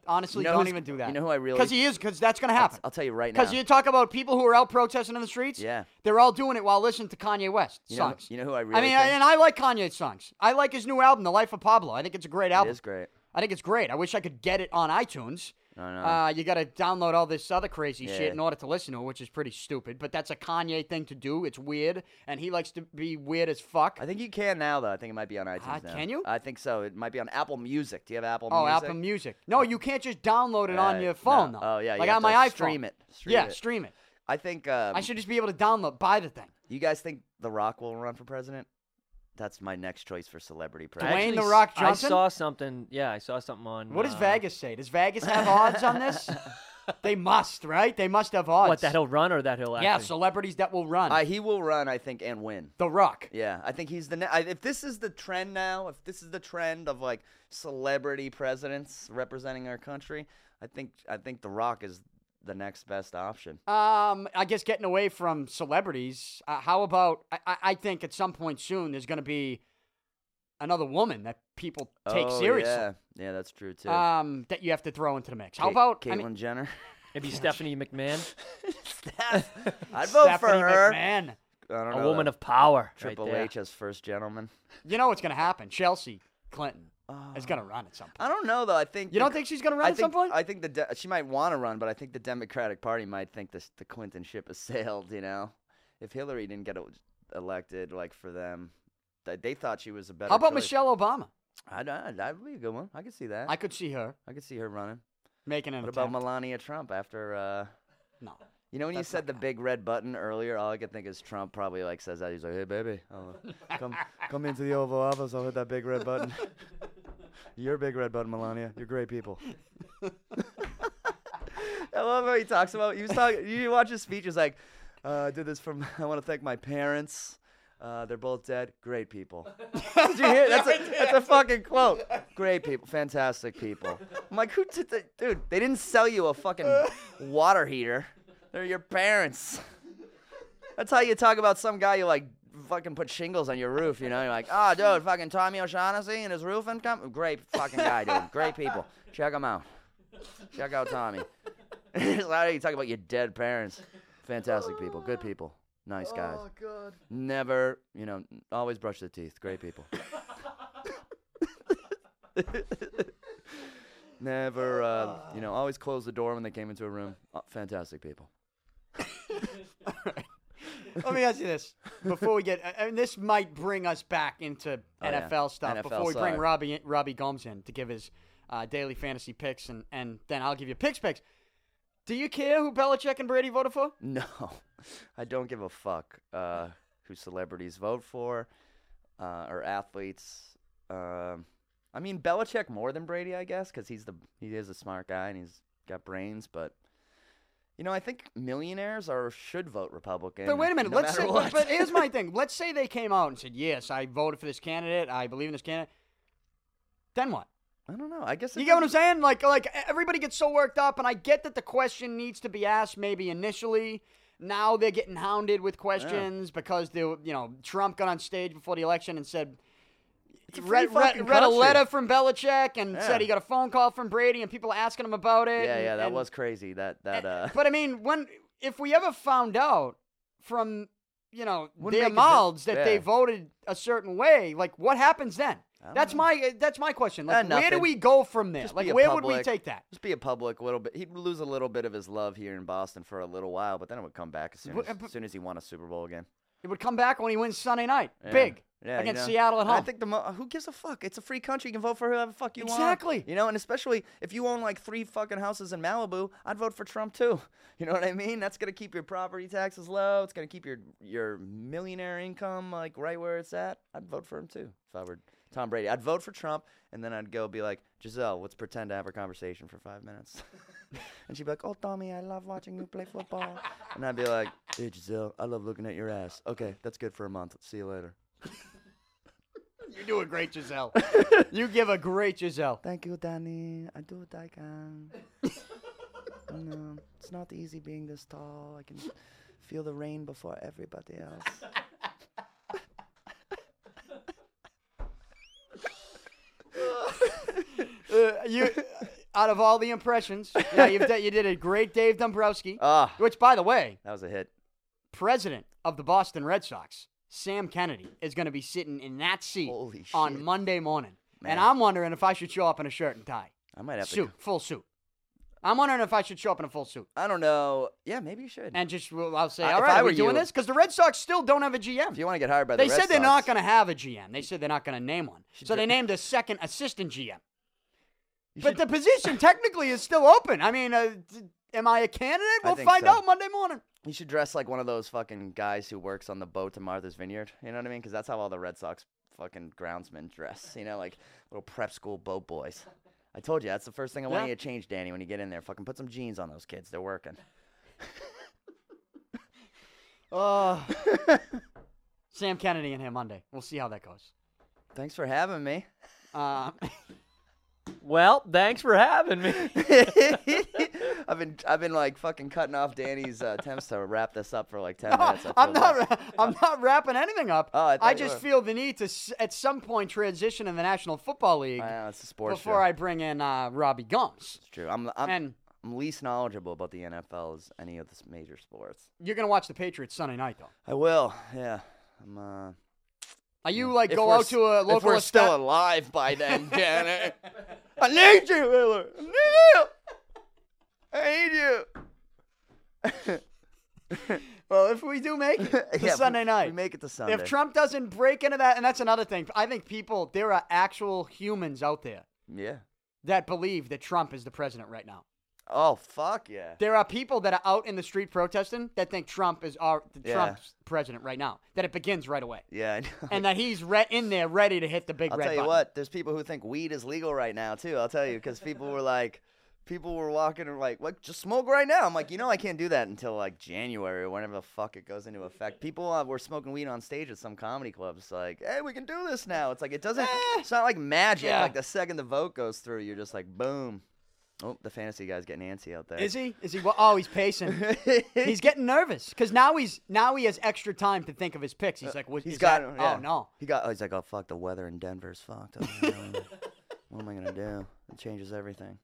A: Honestly,
B: You know
A: don't
B: who's-
A: even do that.
B: you know who I really-
A: Because he is, because that's going to
B: I'll,
A: happen.
B: I'll tell you right now.
A: Because you talk about people who are out protesting in the streets.
B: Yeah.
A: They're all doing it while listening to Kanye West
B: You know,
A: songs.
B: you know who I really
A: I mean,
B: think?
A: I, and I like Kanye's songs. I like his new album, The Life of Pablo. I think it's a great
B: It
A: album.
B: is great.
A: I think it's great. I wish I could get it on iTunes.
B: I know.
A: Uh, you got to download all this other crazy
B: Yeah.
A: shit in order to listen to it, which is pretty stupid. But that's a Kanye thing to do. It's weird, and he likes to be weird as fuck.
B: I think you can now, though. I think it might be on iTunes
A: Uh,
B: now.
A: can you?
B: I think so. It might be on Apple Music. Do you have Apple
A: Oh,
B: Music?
A: Apple Music. No, you can't just download it on
B: Uh,
A: your phone,
B: no.
A: though.
B: Oh, yeah. you
A: Like
B: have
A: on
B: to
A: my iPhone.
B: Stream it. Stream
A: yeah,
B: it.
A: stream it.
B: I think. Um,
A: I should just be able to download, buy the thing.
B: You guys think The Rock will run for president? That's my next choice for celebrity
C: I
B: president.
A: Dwayne
C: actually
A: The
C: s-
A: Rock Johnson?
C: I saw something. Yeah, I saw something on.
A: What does
C: uh,
A: Vegas say? Does Vegas have odds on this? They must, right? They must have odds.
C: What, that he'll run or that he'll actually?
A: Yeah, celebrities that will run.
B: Uh, he will run, I think, and win.
A: the Rock.
B: Yeah, I think he's the. Ne- I, if this is the trend now, if this is the trend of like celebrity presidents representing our country, I think I think The Rock is the next best option.
A: Um, I guess getting away from celebrities. Uh, how about? I, I- I think at some point soon there's going to be another woman that people take
B: oh,
A: seriously.
B: Yeah, yeah, that's true too.
A: Um, that you have to throw into the mix. How
B: Kate-
A: about
B: Caitlyn
A: I mean,
B: Jenner?
C: Maybe Stephanie McMahon,
B: I'd vote for
A: Stephanie
B: her.
A: McMahon?
B: I don't
C: a
B: know,
C: woman
B: that
C: of power.
B: Triple
C: right there.
B: H as first gentleman.
A: You know what's going to happen? Chelsea Clinton is
B: Oh.
A: going to run at some point.
B: I don't know though. I think
A: You don't
B: the-
A: think she's going to run
B: I
A: at
B: think,
A: some point?
B: I think the de- she might want to run, but I think the Democratic Party might think this the Clinton ship has sailed. You know, if Hillary didn't get el- elected, like for them, they, they thought she was a better.
A: How about
B: choice.
A: Michelle Obama?
B: I'd, I'd, that'd be a good one. I could see that.
A: I
B: I,
A: could see her
B: could see her running.
A: making an
B: What about
A: attempt.
B: Melania Trump after? Uh,
A: No.
B: you know, when
A: That's
B: you said
A: not
B: the
A: gonna
B: big red button earlier, all I could think is Trump probably like says that. He's like, "Hey, baby, I'll, come come into the Oval Office. I'll hit that big red button." You're a big red button, Melania. You're great people. I love how he talks about. He was talking. You watch his speech. He's like, uh, "I did this from. I want to thank my parents. Uh, they're both dead. Great people." Did you hear? That's a that's a fucking quote. Great people. Fantastic people. I'm like, who did that? Dude, they didn't sell you a fucking water heater. They're your parents. That's how you talk about some guy you like. Fucking put shingles on your roof, you know. You're like, oh, dude, fucking Tommy O'Shaughnessy and his roof income. Great fucking guy, dude. Great people. Check him out. Check out Tommy. You talk about your dead parents. Fantastic people. Good people. Nice guys.
A: Oh God.
B: Never, you know, always brush their teeth. Great people. Never, uh, you know, always close the door when they came into a room. Uh, fantastic people.
A: Let me ask you this before we get. I mean, this might bring us back into
B: Oh,
A: N F L
B: yeah.
A: stuff
B: N F L
A: before we bring
B: side.
A: Robbie Robbie Gomes in to give his uh, daily fantasy picks, and and then I'll give you picks picks. Do you care who Belichick and Brady voted for?
B: No, I don't give a fuck uh, who celebrities vote for uh, or athletes. Um, I mean, Belichick more than Brady, I guess, because he's the he is a smart guy and he's got brains. But you know, I think millionaires are should vote Republican.
A: But wait a minute.
B: no
A: let's
B: matter
A: say.
B: what.
A: But, but here's my thing. Let's say they came out and said, "Yes, I voted for this candidate. I believe in this candidate." Then what?
B: I don't know. I guess it
A: You get what I'm
B: doesn't-
A: saying? Like, like everybody gets so worked up, and I get that the question needs to be asked maybe initially. Now they're getting hounded with questions because they, were- you know, Trump got on stage before the election and said,
B: It's a free
A: read, read,
B: fucking
A: read a
B: country.
A: letter from Belichick and
B: Yeah.
A: said he got a phone call from Brady and people asking him about it.
B: Yeah,
A: and-
B: yeah, that
A: and-
B: was crazy. That that uh.
A: But I mean, when if we ever found out from you know
B: Wouldn't
A: their
B: make a diff-
A: mouths that they
B: yeah.
A: voted a certain way, like what happens then?
B: I don't
A: That's
B: know.
A: my that's my question. Like,
B: Uh,
A: where do
B: nothing.
A: we go from there?
B: Just
A: Like,
B: be a
A: where would we
B: public-
A: take that?
B: Just be a public little bit. He'd lose a little bit of his love here in Boston for a little while, but then it would come back as soon
A: But-
B: as,
A: but-
B: as soon as he won a Super Bowl again.
A: It would come back when he wins Sunday night,
B: Yeah.
A: big
B: Yeah, you
A: against
B: know.
A: Seattle at
B: And
A: home.
B: I think the mo- who gives a fuck? It's a free country. You can vote for whoever the fuck you
A: Exactly.
B: want. You know, and especially if you own like three fucking houses in Malibu, I'd vote for Trump too. You know what I mean? That's gonna keep your property taxes low. It's gonna keep your your millionaire income like right where it's at. I'd vote for him too if I were Tom Brady. I'd vote for Trump, and then I'd go be like, Giselle, let's pretend to have a conversation for five minutes. And she'd be like, oh, Tommy, I love watching you play football. And I'd be like, hey, Giselle, I love looking at your ass. Okay, that's good for a month. See you later.
A: you do a great Giselle. You give a great Giselle.
B: Thank you, Danny. I do what I can. And, um, it's not easy being this tall. I can feel the rain before everybody else.
A: Uh, you, out of all the impressions, yeah, you've d- you did a great Dave Dombrowski,
B: Ah,
A: which, by the way,
B: that was a hit.
A: president of the Boston Red Sox, Sam Kennedy, is going to be sitting in that seat
B: Holy shit.
A: on Monday morning.
B: Man.
A: And I'm wondering if I should show up in a shirt and tie.
B: I might have
A: Suit,
B: to.
A: full suit. I'm wondering if I should show up in a full suit.
B: I don't know. Yeah, maybe you should.
A: And just, well, I'll say,
B: I-
A: all
B: if
A: right,
B: I
A: are we
B: were
A: doing
B: you-
A: this? Because the Red Sox still don't have a G M.
B: If you want to get hired by the
A: They
B: Red
A: said they're
B: Sox,
A: not going to have a G M. They said they're not going to name one.
B: Should
A: So
B: ju-
A: they named a second assistant G M.
B: you
A: But
B: should-
A: the position technically is still open. I mean, uh, d- am I a candidate?
B: I
A: We'll
B: think
A: find
B: so.
A: out Monday morning.
B: You should dress like one of those fucking guys who works on the boat to Martha's Vineyard. You know what I mean? Because that's how all the Red Sox fucking groundsmen dress. You know, like little prep school boat boys. I told you, that's the first thing I want
A: Yeah.
B: you to change, Danny, when you get in there. Fucking put some jeans on those kids. They're working.
A: Uh, Sam Kennedy in here Monday. We'll see how that goes.
B: Thanks for having me.
A: Uh,
C: Well, thanks for having me.
B: I've been I've been like fucking cutting off Danny's uh, attempts to wrap this up for like ten
A: no,
B: minutes. I
A: I'm
B: feel
A: not.
B: bad.
A: I'm not wrapping anything up.
B: Oh, I thought
A: I
B: you
A: just
B: were.
A: feel the need to, s- at some point, transition in the National Football League
B: I know, it's a sports
A: before
B: show.
A: I bring in uh, Robbie Gums.
B: It's true. I'm I'm,
A: And
B: I'm least knowledgeable about the N F L as any of the s- major sports.
A: you're gonna watch the Patriots Sunday night, though.
B: I will. Yeah. I'm uh.
A: Are you like
B: If
A: go
B: we're
A: out
B: s-
A: to a local
B: If we're
A: estate-
B: still alive by then, Danny. I need you, Wheeler. I need you. I need you.
A: Well, if we do make it to
B: Yeah, if
A: Sunday
B: we,
A: night,
B: We make it to Sunday.
A: if Trump doesn't break into that, and that's another thing, I think people, there are actual humans out there
B: Yeah.
A: that believe that Trump is the president right now.
B: Oh fuck yeah.
A: There are people that are out in the street protesting that think Trump is our
B: Yeah.
A: Trump's president right now. That it begins right away,
B: Yeah. I know.
A: and that he's re- in there ready to hit the big
B: I'll
A: red
B: tell you
A: button.
B: what. There's people who think weed is legal right now too. I'll tell you because people were like, people were walking and like, like just smoke right now. I'm like, you know, I can't do that until like January or whenever the fuck it goes into effect. People uh, were smoking weed on stage at some comedy clubs. Like, hey, we can do this now. It's like it doesn't.
A: Eh.
B: It's not like magic.
A: Yeah.
B: Like the second the vote goes through, you're just like, boom. Oh, the fantasy guy's getting antsy out there.
A: Is he? Is he? Oh, he's pacing. He's getting nervous because now he's now he has extra time to think of his picks. He's like, what,
B: He's
A: is
B: got.
A: that-
B: yeah.
A: Oh no.
B: He got. Oh, he's like, oh fuck, the weather in Denver's fucked. Oh, no. What am I gonna do? It changes everything.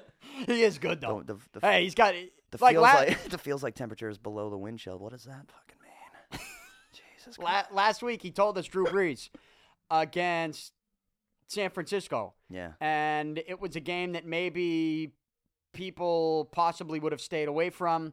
A: He is good though.
B: The, the, the,
A: Hey, he's got
B: the
A: like,
B: feels
A: la-
B: like the feels like temperature is below the wind chill. What does that fucking mean? Jesus
A: la-
B: Christ.
A: last week he told us Drew Brees against San Francisco,
B: Yeah.
A: and it was a game that maybe people possibly would have stayed away from.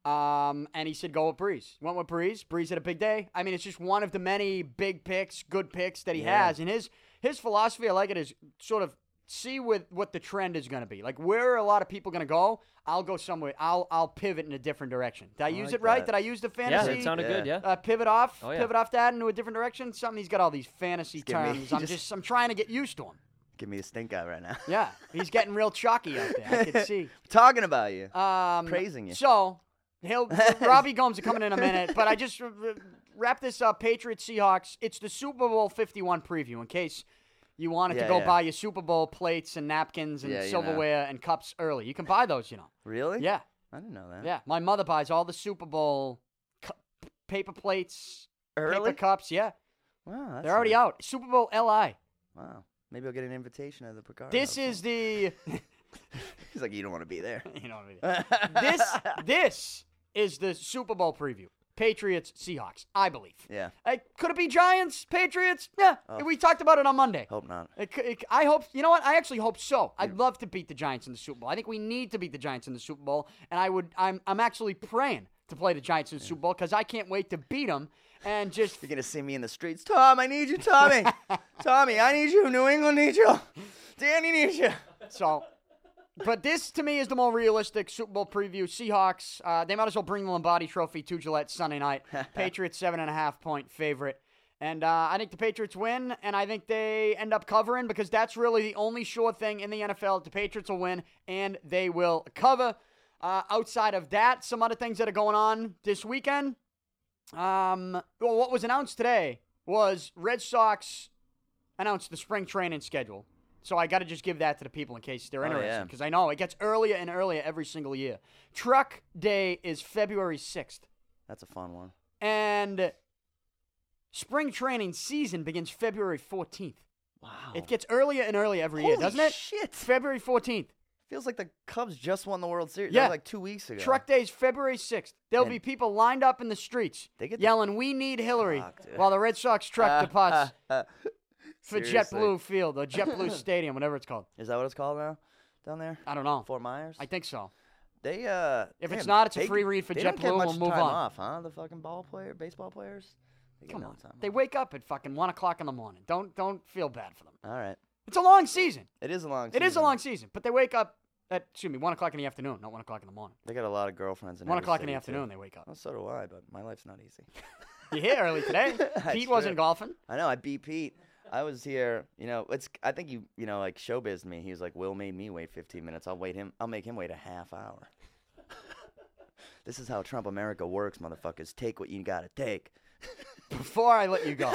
A: Um, and he said, go with Breeze. Went with Breeze. Breeze had a big day. I mean, it's just one of the many big picks, good picks that he
B: Yeah.
A: has. And his his philosophy, I like it, is sort of see with what the trend is going to be. Like, where are a lot of people going to go? I'll go somewhere. I'll I'll pivot in a different direction. Did I,
B: I
A: use
B: like
A: it right?
B: that.
A: Did I use the
C: Yeah,
A: fantasy?
C: that sounded good.
B: Yeah.
C: Yeah.
A: uh, pivot off,
C: Oh, yeah.
A: pivot off that into a different direction. Something he's got all these fantasy
B: give me-
A: terms.
B: he
A: I'm
B: just-
A: just I'm trying to get used to him.
B: Give me a stink eye right now.
A: Yeah, he's getting real chalky out there. I can see.
B: Talking about you.
A: Um,
B: Praising you.
A: So he'll Robbie Gomes are coming in a minute, but I just r- r- wrap this up. Patriots Seahawks. It's the Super Bowl fifty-one preview. In case you wanted
B: Yeah,
A: to go
B: yeah.
A: buy your Super Bowl plates and napkins and
B: Yeah, you
A: silverware and cups early, you can buy those. You know.
B: Really?
A: Yeah,
B: I didn't know that.
A: yeah. My mother buys all the Super Bowl cu- paper plates,
B: Early?
A: paper cups. Yeah,
B: Wow. That's
A: they're already
B: nice.
A: out. Super Bowl L I.
B: Wow. Maybe I'll get an invitation to the Picard.
A: This
B: house.
A: is the.
B: He's like, you don't want to be there.
A: you know what I mean. This this is the Super Bowl preview. Patriots, Seahawks, I believe.
B: Yeah.
A: Uh, could it be Giants, Patriots? Yeah,
B: Oh.
A: we talked about it on Monday.
B: Hope not.
A: It, c- it, I hope, you know what? I actually hope so. I'd love to beat the Giants in the Super Bowl. I think we need to beat the Giants in the Super Bowl, and I would. I'm I'm actually praying to play the Giants in the Super Bowl because I can't wait to beat them and just.
B: You're gonna see me in the streets. Tom, I need you, Tommy. Tommy, I need you. New England needs you. Danny needs you.
A: So, but this to me is the more realistic Super Bowl preview. Seahawks, uh, they might as well bring the Lombardi Trophy to Gillette Sunday night. Patriots seven and a half point favorite, and uh, I think the Patriots win, and I think they end up covering because that's really the only sure thing in the N F L. The Patriots will win, and they will cover. Uh, outside of that, some other things that are going on this weekend. Um, well, what was announced today was Red Sox announced the spring training schedule. So I got to just give that to the people in case they're
B: Oh,
A: interested,
B: yeah.
A: because I know it gets earlier and earlier every single year. Truck Day is February sixth,
B: That's a fun one.
A: and spring training season begins February fourteenth.
B: Wow.
A: It gets earlier and earlier every year,
B: Holy
A: doesn't it?
B: shit.
A: February fourteenth.
B: Feels like the Cubs just won the World Series.
A: Yeah.
B: That was like two weeks ago.
A: Truck Day's February sixth. There'll
B: And-
A: be people lined up in the streets
B: They get the-
A: yelling, "We need Hillary,"
B: Fuck, dude.
A: while the Red Sox truck departs for
B: Seriously.
A: JetBlue Field or JetBlue Stadium, whatever it's called.
B: Is that what it's called now? Down there?
A: I don't know.
B: Fort Myers?
A: I think so.
B: They uh
A: If
B: damn,
A: it's not, it's a
B: they-
A: free read for
B: they don't
A: JetBlue,
B: get much
A: we'll move
B: time
A: on.
B: off, huh? The fucking ball player, baseball players? They get
A: Come
B: no
A: on.
B: time
A: They
B: off.
A: wake up at fucking one o'clock in the morning. Don't don't feel bad for them.
B: All right.
A: It's a long season.
B: It is a long
A: It
B: season.
A: is a long season, but they wake up at excuse me one o'clock in the afternoon, not one o'clock in the morning.
B: They got a lot of girlfriends in
A: One
B: every
A: o'clock in the
B: city,
A: afternoon,
B: too.
A: they wake up.
B: Well, so do I, but my life's not easy.
A: You're here early today.
B: That's
A: Pete wasn't
B: true.
A: golfing.
B: I know. I beat Pete. I was here. You know, it's. I think you. You know, like showbiz me. He was like, "Will made me wait fifteen minutes. I'll wait him. I'll make him wait a half hour." This is how Trump America works, motherfuckers. Take what you gotta take.
A: Before I let you go,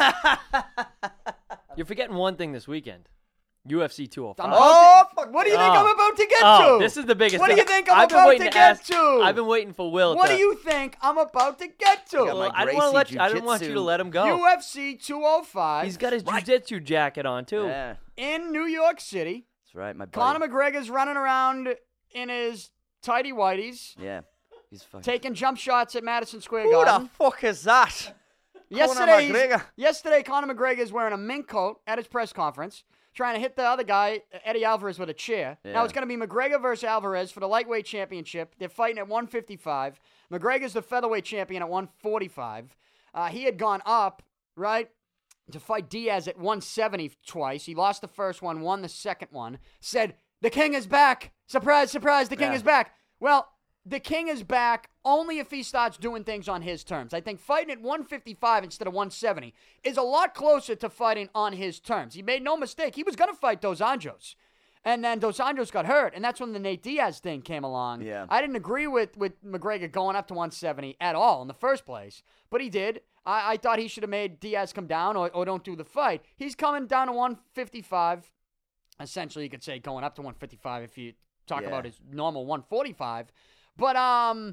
C: You're forgetting one thing this weekend. U F C two oh five.
A: I'm
B: Oh,
A: about to-
B: fuck
A: what do you
C: yeah.
A: think
C: Oh.
A: I'm about to get
C: Oh,
A: to?
C: this is the biggest
A: What do
C: thing.
A: you think I'm
C: I've been
A: about
C: waiting
A: to
C: to
A: get
C: ask,
A: to?
C: I've been waiting for Will
A: What
C: to...
A: do you think I'm about to get to?
B: got my
C: Well, I didn't want to
B: Gracie
C: let you, I didn't want you to
B: jiu-jitsu.
C: let him go.
A: U F C two oh five
C: He's got his jiu-jitsu jacket on, too.
B: Yeah,
A: in New York City.
B: that's right. My buddy.
A: Conor McGregor's running around in his tighty whities,
B: Yeah, he's fucking.
A: taking jump shots at Madison Square
B: Who
A: Garden.
B: the fuck is that?
A: Yesterday, he's-
B: McGregor.
A: yesterday, Conor McGregor is wearing a mink coat at his press conference, trying to hit the other guy, Eddie Alvarez, with a chair. Now
B: Yeah.
A: it's going to be McGregor versus Alvarez for the lightweight championship. They're fighting at one fifty-five. McGregor's the featherweight champion at one forty-five. Uh, he had gone up, right, to fight Diaz at one seventy twice. He lost the first one, won the second one. Said, the king is back. Surprise, surprise, the king
B: Yeah.
A: is back. Well, the king is back only if he starts doing things on his terms. I think fighting at one fifty-five instead of one seventy is a lot closer to fighting on his terms. He made no mistake. He was going to fight Dos Anjos. And then Dos Anjos got hurt, and that's when the Nate Diaz thing came along.
B: Yeah.
A: I didn't agree with, with McGregor going up to one seventy at all in the first place, but he did. I, I thought he should have made Diaz come down or, or don't do the fight. He's coming down to one fifty-five. Essentially, you could say going up to one fifty-five if you talk
B: Yeah.
A: about his normal one forty-five. But um,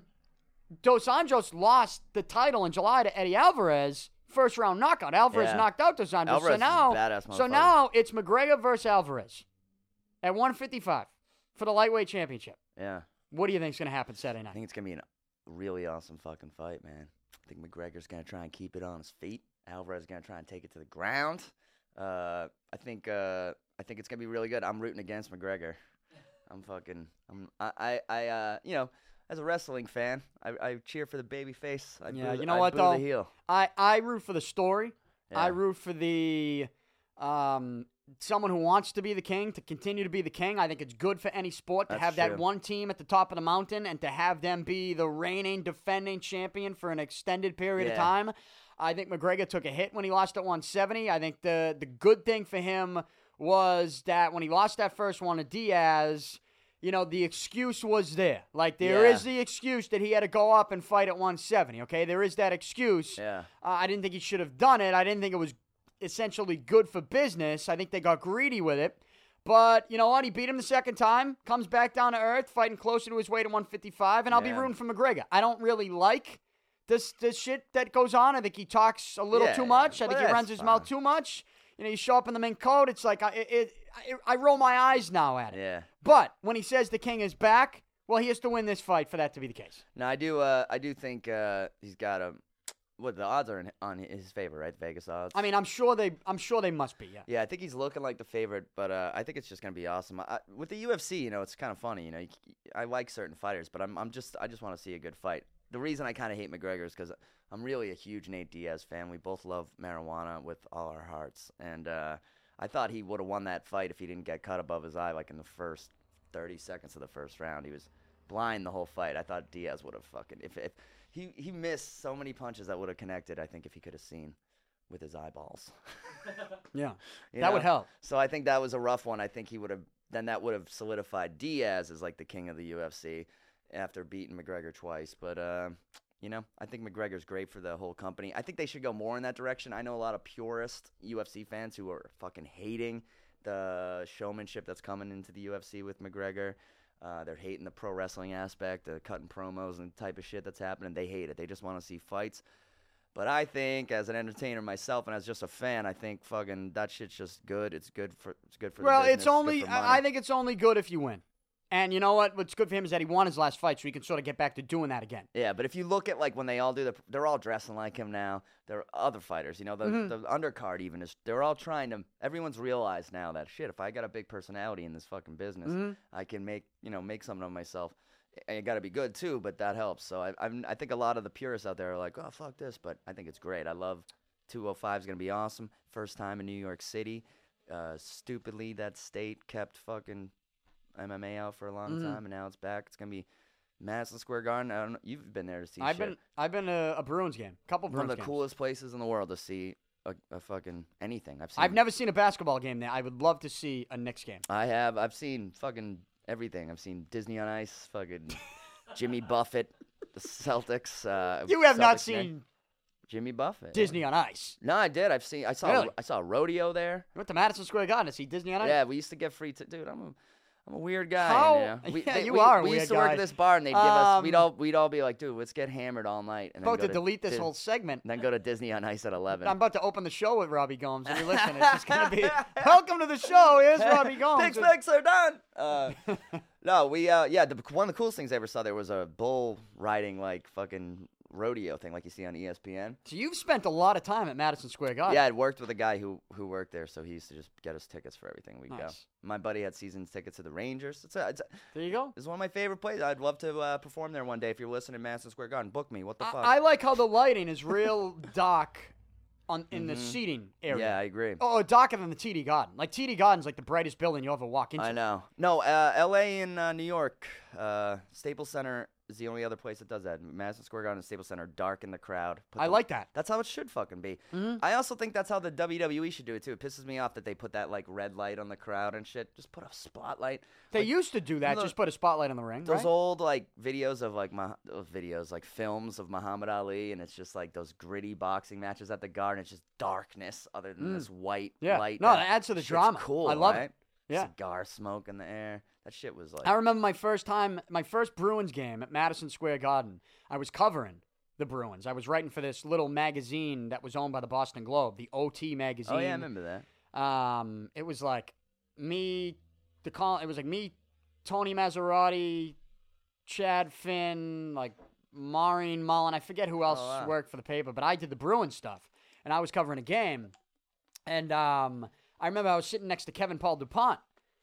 A: Dos Anjos lost the title in July to Eddie Alvarez, first round knockout. Alvarez
B: Yeah.
A: knocked out Dos Anjos.
B: Alvarez
A: so
B: is a
A: now,
B: badass
A: so
B: motherfucker.
A: now it's McGregor versus Alvarez at one fifty-five for the lightweight championship.
B: Yeah,
A: What do you think is going to happen Saturday
B: I
A: night?
B: think it's gonna be a really awesome fucking fight, man. I think McGregor's gonna try and keep it on his feet. Alvarez is gonna try and take it to the ground. Uh, I think. Uh, I think it's gonna be really good. I'm rooting against McGregor. I'm fucking. I'm. I. I. I uh, you know, as a wrestling fan, I, I cheer for the baby face. I
A: Yeah,
B: boo,
A: you know
B: I
A: what,
B: boo
A: though?
B: The heel.
A: I, I root for the story. I
B: Yeah.
A: root for the um, someone who wants to be the king to continue to be the king. I think it's good for any sport to
B: That's
A: have that
B: true.
A: one team at the top of the mountain and to have them be the reigning, defending champion for an extended period of
B: Yeah.
A: time. I think McGregor took a hit when he lost at one seventy. I think the the good thing for him was that when he lost that first one to Diaz, you know, the excuse was there. Like, there is
B: Yeah.
A: the excuse that he had to go up and fight at one seventy, okay? There is that excuse.
B: Yeah.
A: Uh, I didn't think he should have done it. I didn't think it was essentially good for business. I think they got greedy with it. But you know what? He beat him the second time, comes back down to earth, fighting closer to his weight at one fifty-five, and I'll be
B: Yeah.
A: rooting for McGregor. I don't really like this this shit that goes on. I think he talks a little
B: Yeah,
A: too much. I
B: well,
A: think he
B: that's
A: runs his mouth
B: fine.
A: too much. You know, you show up in the mink coat. It's like I, it, it, I, I roll my eyes now at it.
B: Yeah.
A: But when he says the king is back, well, he has to win this fight for that to be the case.
B: No, I do. Uh, I do think uh, he's got a. What the odds are in, on his favor, right? Vegas odds.
A: I mean, I'm sure they, I'm sure they must be. Yeah.
B: Yeah, I think he's looking like the favorite, but uh, I think it's just gonna be awesome. I, with the U F C, you know, it's kind of funny. You know, you, I like certain fighters, but I'm, I'm just, I just want to see a good fight. The reason I kind of hate McGregor is because I'm really a huge Nate Diaz fan. We both love marijuana with all our hearts, and uh, I thought he would have won that fight if he didn't get cut above his eye, like in the first thirty seconds of the first round. He was blind the whole fight. I thought Diaz would have fucking if if he he missed so many punches that would have connected. I think if he could have seen with his eyeballs.
A: Yeah.
B: You
A: That would
B: know?
A: help.
B: So I think that was a rough one. I think he would have then that would have solidified Diaz as like the king of the U F C after beating McGregor twice. But uh, you know, I think McGregor's great for the whole company. I think they should go more in that direction. I know a lot of purist U F C fans who are fucking hating the showmanship that's coming into the U F C with McGregor. Uh, they're hating the pro wrestling aspect, the cutting promos and type of shit that's happening. They hate it. They just want to see fights. But I think, as an entertainer myself and as just a fan, I think fucking that shit's just good. It's good for it's good for
A: Well,
B: the business.
A: it's only.
B: good for
A: I I
B: money.
A: think it's only good if you win. And you know what? What's good for him is that he won his last fight, so he can sort of get back to doing that again.
B: Yeah, but if you look at like when they all do the, they're all dressing like him now. There are other fighters, you know, the
A: Mhm.
B: the undercard even is. They're all trying to. Everyone's realized now that shit. If I got a big personality in this fucking business,
A: Mhm.
B: I can make you know make something of myself. And you got to be good too, but that helps. So I I'm, I think a lot of the purists out there are like, oh fuck this, but I think it's great. I love two oh five is gonna be awesome. First time in New York City. Uh, stupidly, that state kept fucking M M A out for a long
A: Mhm.
B: time, and now it's back. It's gonna be Madison Square Garden. I don't know. You've been there to see.
A: I've
B: shit.
A: been I've been to a Bruins game, a couple
B: One
A: Bruins
B: of the
A: games.
B: coolest places in the world to see a, a fucking anything. I've seen.
A: I've never seen a basketball game there. I would love to see a Knicks game.
B: I have. I've seen fucking everything. I've seen Disney on Ice. Fucking Jimmy Buffett, the Celtics. Uh,
A: You have not
B: Celtics game.
A: seen
B: Jimmy Buffett.
A: Disney
B: yeah.
A: on Ice.
B: No, I did. I've seen. I saw.
A: Really?
B: I saw a rodeo there.
A: You went to Madison Square Garden to see Disney on Ice?
B: Yeah, we used to get free. T- dude, I'm a, I'm a weird guy.
A: How-
B: You know? we,
A: yeah,
B: they-
A: you
B: we,
A: are a
B: We
A: weird
B: used to work
A: guy.
B: at this bar, and they'd give us. We'd
A: Um,
B: all we'd all be like, dude, let's get hammered all night, and then
A: About
B: go
A: to delete this
B: Dis-
A: whole segment.
B: Then go to Disney on Ice at eleven.
A: I'm about to open the show with Robbie Gomes. If you listen, it's just going to be, welcome to the show. Here's Robbie Gomes.
B: Picks picks are done. Uh, no, we uh yeah, the, one of the coolest things I ever saw there was a bull riding like fucking rodeo thing like you see on E S P N.
A: So you've spent a lot of time at Madison Square Garden.
B: Yeah, I'd worked with a guy who who worked there, so he used to just get us tickets for everything. We'd go.
A: Nice.
B: My buddy had season tickets to the Rangers. It's a, it's a,
A: There you go.
B: it's one of my favorite places. I'd love to uh, perform there one day if you're listening, Madison Square Garden. Book me. What the fuck?
A: I, I like how the lighting is real dark on in the seating area.
B: yeah, I agree.
A: Oh, darker than the T D Garden. Like T D Garden's like the brightest building you'll ever walk into.
B: I know. No, uh, L A and uh, New York, uh, Staples Center is the only other place that does that. Madison Square Garden and Staples Center darken the crowd. Put
A: I
B: the-
A: like that.
B: That's how it should fucking be.
A: Mhm.
B: I also think that's how the W W E should do it too. It pisses me off that they put that like red light on the crowd and shit. Just put a spotlight.
A: They
B: Like,
A: used to do that.
B: look,
A: Just put a spotlight on the ring.
B: those
A: right?
B: old like videos of like Mah- of videos like films of Muhammad Ali, and it's just like those gritty boxing matches at the Garden. It's just darkness other than this white
A: Mm. Yeah.
B: light.
A: No,
B: that
A: that adds to the
B: shit's
A: drama.
B: Cool,
A: I love it.
B: right?
A: Yeah.
B: Cigar smoke in the air. That shit was like.
A: I remember my first time, my first Bruins game at Madison Square Garden. I was covering the Bruins. I was writing for this little magazine that was owned by the Boston Globe, the O T magazine.
B: Oh yeah, I remember that.
A: Um, it was like me, the call. It was like me, Tony Maserati, Chad Finn, like Maureen Mullen. I forget who else
B: Oh, wow.
A: worked for the paper, but I did the Bruins stuff, and I was covering a game. And um, I remember I was sitting next to Kevin Paul DuPont,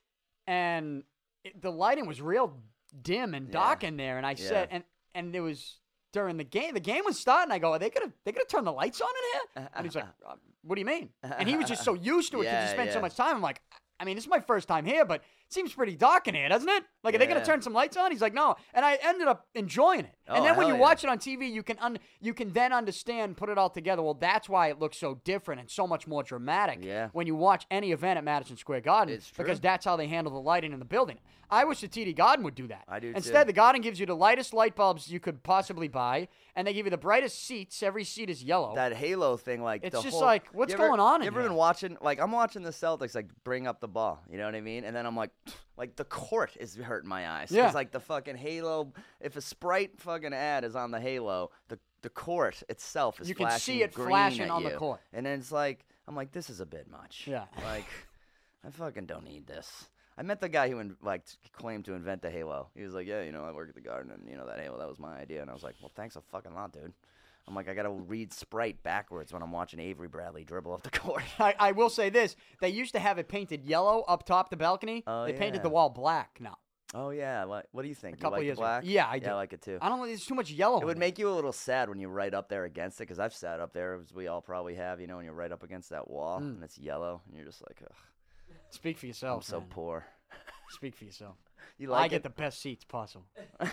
A: and it, the lighting was real dim and dark
B: Yeah.
A: in there. And I
B: Yeah.
A: said, and and it was during the game. The game was starting. I go, are they gonna they gonna turn the lights on in here? And he's like, uh, what do you mean? And he was just so used to it because
B: Yeah,
A: he spent so
B: yeah.
A: much time. I'm like, I mean, this is my first time here, but it seems pretty dark in here, doesn't it? Like, are they gonna
B: Yeah.
A: turn some lights on? He's like, no. And I ended up enjoying it.
B: Oh,
A: and then when
B: hell
A: you
B: yeah.
A: watch it on T V, you can un- you can then understand, put it all together. Well, that's why it looks so different and so much more dramatic
B: Yeah.
A: when you watch any event at Madison Square Garden.
B: It's true.
A: Because that's how they handle the lighting in the building. I wish the T D Garden would do that.
B: I do,
A: Instead,
B: too.
A: the Garden gives you the lightest light bulbs you could possibly buy, and they give you the brightest seats. Every seat is yellow.
B: That Halo thing, like
A: It's
B: the
A: just
B: whole-
A: like, what's
B: you ever-
A: going on in
B: You ever
A: here?
B: been watching? Like I'm watching the Celtics, like bring up the ball. You know what I mean? And then I'm like, like the court is hurting my eyes.
A: Yeah.
B: It's like the fucking Halo. If a Sprite fucking ad is on the Halo, the the court itself is
A: You can
B: flashing
A: see it
B: green
A: flashing
B: at
A: on the
B: you.
A: court.
B: And then it's like, I'm like, this is a bit much.
A: Yeah.
B: Like, I fucking don't need this. I met the guy who in, like claimed to invent the Halo. He was like, yeah, you know, I work at the Garden, and you know that Halo, that was my idea. And I was like, well, thanks a fucking lot, dude. I'm like, I gotta read Sprite backwards when I'm watching Avery Bradley dribble off the court.
A: I, I will say this: they used to have it painted yellow up top the balcony.
B: Oh,
A: they painted
B: yeah.
A: the wall black now.
B: Oh yeah, what, what do you think?
A: A couple
B: you like
A: years
B: the black?
A: ago. Yeah, I
B: Yeah,
A: do.
B: I like it too.
A: I don't know. There's too much yellow.
B: It would
A: in
B: make you a little sad when you're right up there against it, because I've sat up there, as we all probably have, you know, and you're right up against that wall,
A: Mm.
B: and it's yellow, and you're just like, ugh,
A: Speak for
B: I'm
A: yourself.
B: so
A: man.
B: poor.
A: Speak for yourself.
B: You
A: I
B: like
A: get
B: it?
A: the best seats possible.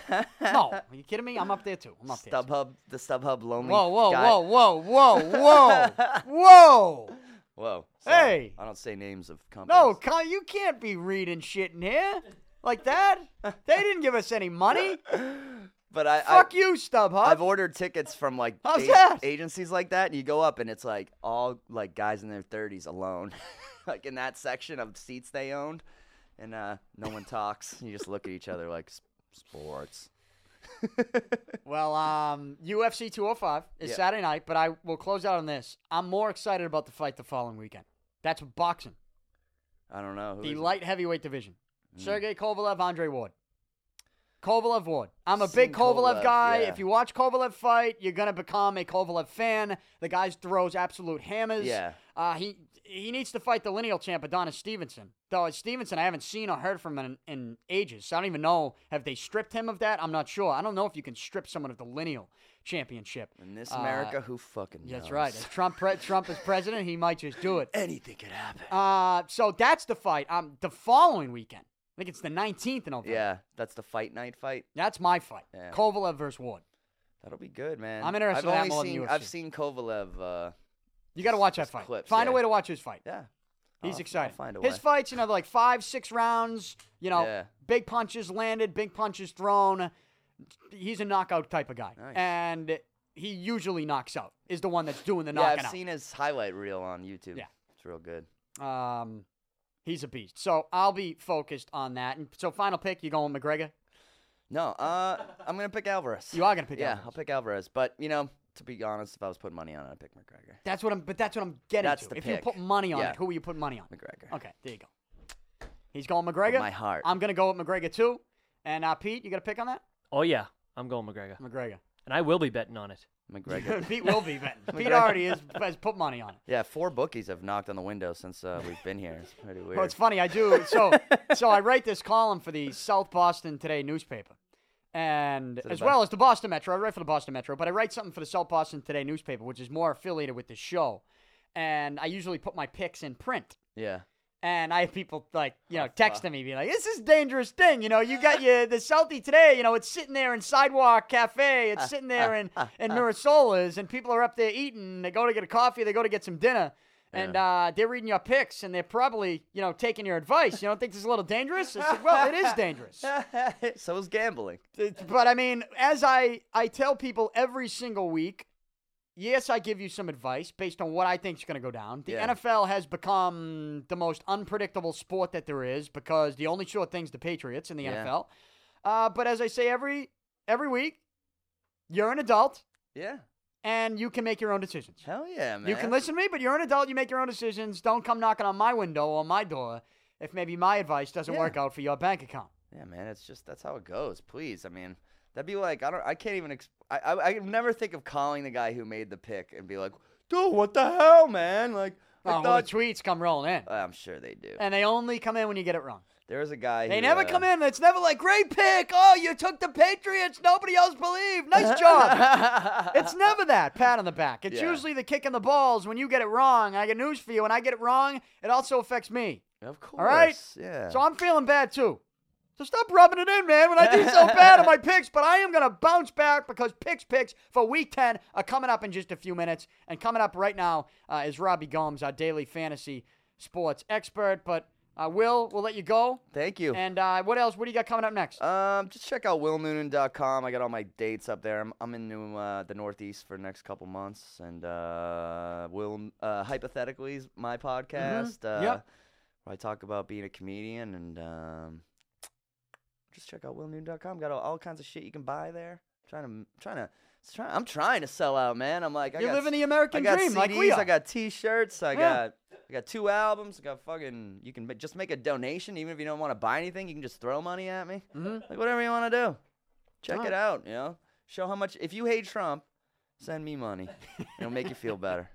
A: No, are you kidding me? I'm up there too. I'm up there. too.
B: StubHub, the StubHub lonely
A: Whoa, whoa,
B: guy.
A: whoa, whoa, whoa, whoa, whoa!
B: Whoa. sorry.
A: Hey.
B: I don't say names of companies.
A: No, Con, you can't be reading shit in here like that. They didn't give us any money.
B: But I,
A: Fuck
B: I,
A: you, StubHub.
B: I've ordered tickets from like
A: How's
B: a-
A: that?
B: agencies like that, and you go up and it's like all like guys in their thirties alone, like in that section of seats they owned, and uh, no one talks. You just look at each other like "S- sports.
A: Well, um, U F C two oh five is
B: Yeah.
A: Saturday night, but I will close out on this. I'm more excited about the fight the following weekend. That's boxing,
B: I don't know. Who
A: the
B: is it?
A: light heavyweight division. Sergey Kovalev, Andre Ward. Kovalev Ward. I'm a
B: Seen
A: big Kovalev,
B: Kovalev,
A: guy.
B: yeah.
A: If you watch Kovalev fight, you're gonna become a Kovalev fan. The guy throws absolute hammers.
B: Yeah.
A: Uh, he he needs to fight the lineal champ Adonis Stevenson. Though Stevenson, I haven't seen or heard from in, in ages. So I don't even know, have they stripped him of that? I'm not sure. I don't know if you can strip someone of the lineal championship.
B: In this
A: Uh,
B: America, who fucking knows?
A: That's right. If Trump pre- Trump is president, he might just do it.
B: Anything could happen.
A: Uh, so that's the fight. Um, the following weekend, I think it's the nineteenth of November.
B: Yeah, that's the fight night fight.
A: That's my fight.
B: Yeah.
A: Kovalev versus Ward.
B: That'll be good, man.
A: I'm interested
B: I've
A: in that
B: only
A: more than
B: seen,
A: U F C.
B: I've seen Kovalev. Uh,
A: You got to watch that
B: just
A: fight.
B: clips,
A: Find a
B: yeah.
A: way to watch his fight.
B: yeah.
A: He's
B: I'll-
A: excited.
B: I'll find a
A: His
B: way.
A: fights, you know, they're like five, six rounds. You know,
B: Yeah.
A: big punches landed, big punches thrown. He's a knockout type of guy,
B: Nice.
A: and he usually knocks out. Is the one that's doing the
B: Yeah,
A: knocking
B: I've
A: out.
B: seen his highlight reel on YouTube.
A: Yeah.
B: It's real good.
A: Um, he's a beast. So I'll be focused on that. And so final pick, you going McGregor?
B: No, uh, I'm gonna pick Alvarez.
A: You are gonna pick
B: Yeah,
A: Alvarez.
B: I'll pick Alvarez. But you know, to be honest, if I was putting money on it, I'd pick McGregor.
A: That's what I'm. But that's what I'm getting
B: That's
A: to.
B: the
A: If
B: pick.
A: you put money on
B: Yeah.
A: it, who will you put money on?
B: McGregor.
A: Okay, there you go. He's going McGregor.
B: my heart.
A: I'm gonna go with McGregor too. And uh, Pete, you got a pick on that?
C: Oh, yeah. I'm going McGregor.
A: McGregor.
C: And I will be betting on it.
B: McGregor.
A: Pete will be betting. Pete
B: McGregor.
A: already is, has put money on it.
B: Yeah, four bookies have knocked on the window since uh, we've been here. It's pretty weird.
A: Well, it's funny. I do. So, so I write this column for the South Boston Today newspaper, and
B: it
A: as
B: about-
A: well as the Boston Metro. I write for the Boston Metro, but I write something for the South Boston Today newspaper, which is more affiliated with the show. And I usually put my picks in print.
B: Yeah.
A: And I have people like, you know,
B: Oh,
A: texting me, being like, "This is a dangerous thing." You know, you got your the Southie Today. You know, it's sitting there in Sidewalk Cafe. It's sitting there in in Mirasola's, and people are up there eating. They go to get a coffee. They go to get some dinner, and uh, they're reading your picks, and they're probably, you know, taking your advice. You don't think this is a little dangerous? I said, well, it is dangerous.
B: So is gambling.
A: But I mean, as I I tell people every single week, yes, I give you some advice based on what I think is going to go down. The
B: Yeah.
A: N F L has become the most unpredictable sport that there is because the only sure thing's the Patriots in the
B: Yeah.
A: N F L. Uh, but as I say every every week, you're an adult
B: Yeah.
A: and you can make your own decisions.
B: Hell yeah, man.
A: You can listen to me, but you're an adult. You make your own decisions. Don't come knocking on my window or my door if maybe my advice doesn't
B: Yeah.
A: work out for your bank account.
B: Yeah, man. It's just that's how it goes. Please, I mean, that'd be like I don't. I can't even. Exp- I, I I never think of calling the guy who made the pick and be like, dude, what the hell, man? Like, I
A: Oh, well,
B: thought.
A: the tweets come rolling in.
B: I'm sure they do.
A: And they only come in when you get it wrong.
B: There was a guy.
A: They
B: who,
A: never
B: uh,
A: come in. It's never like, great pick. Oh, you took the Patriots. Nobody else believed. Nice job. It's never that. Pat on the back. It's
B: Yeah.
A: usually the kick in the balls when you get it wrong. I got news for you. When I get it wrong, it also affects me.
B: Of course.
A: All right?
B: Yeah.
A: So I'm feeling bad too. So stop rubbing it in, man, when I do so bad on my picks. But I am going to bounce back because picks picks for week ten are coming up in just a few minutes. And coming up right now uh, is Robbie Gomes, our daily fantasy sports expert. But uh, Will, we'll let you go.
B: Thank you.
A: And uh, what else? What do you got coming up next?
B: Um, just check out will noonan dot com. I got all my dates up there. I'm, I'm in New, uh, the Northeast for the next couple months, and uh, Will uh, hypothetically is my podcast. Uh,
A: Yep.
B: Where I talk about being a comedian, and um, just check out will noonan dot com. Got all, all kinds of shit you can buy there. Trying to, trying to, trying. I'm trying to sell out, man. I'm like, I
A: You're
B: got,
A: living the American
B: I got
A: dream
B: C Ds,
A: like we are.
B: I got T-shirts. I
A: Yeah.
B: got. I got two albums. I got fucking. You can ma- just make a donation, even if you don't want to buy anything. You can just throw money at me.
A: Mhm.
B: Like whatever you want to do. Check
A: Alright.
B: it out. You know, show how much. If you hate Trump, send me money. It'll make you feel better.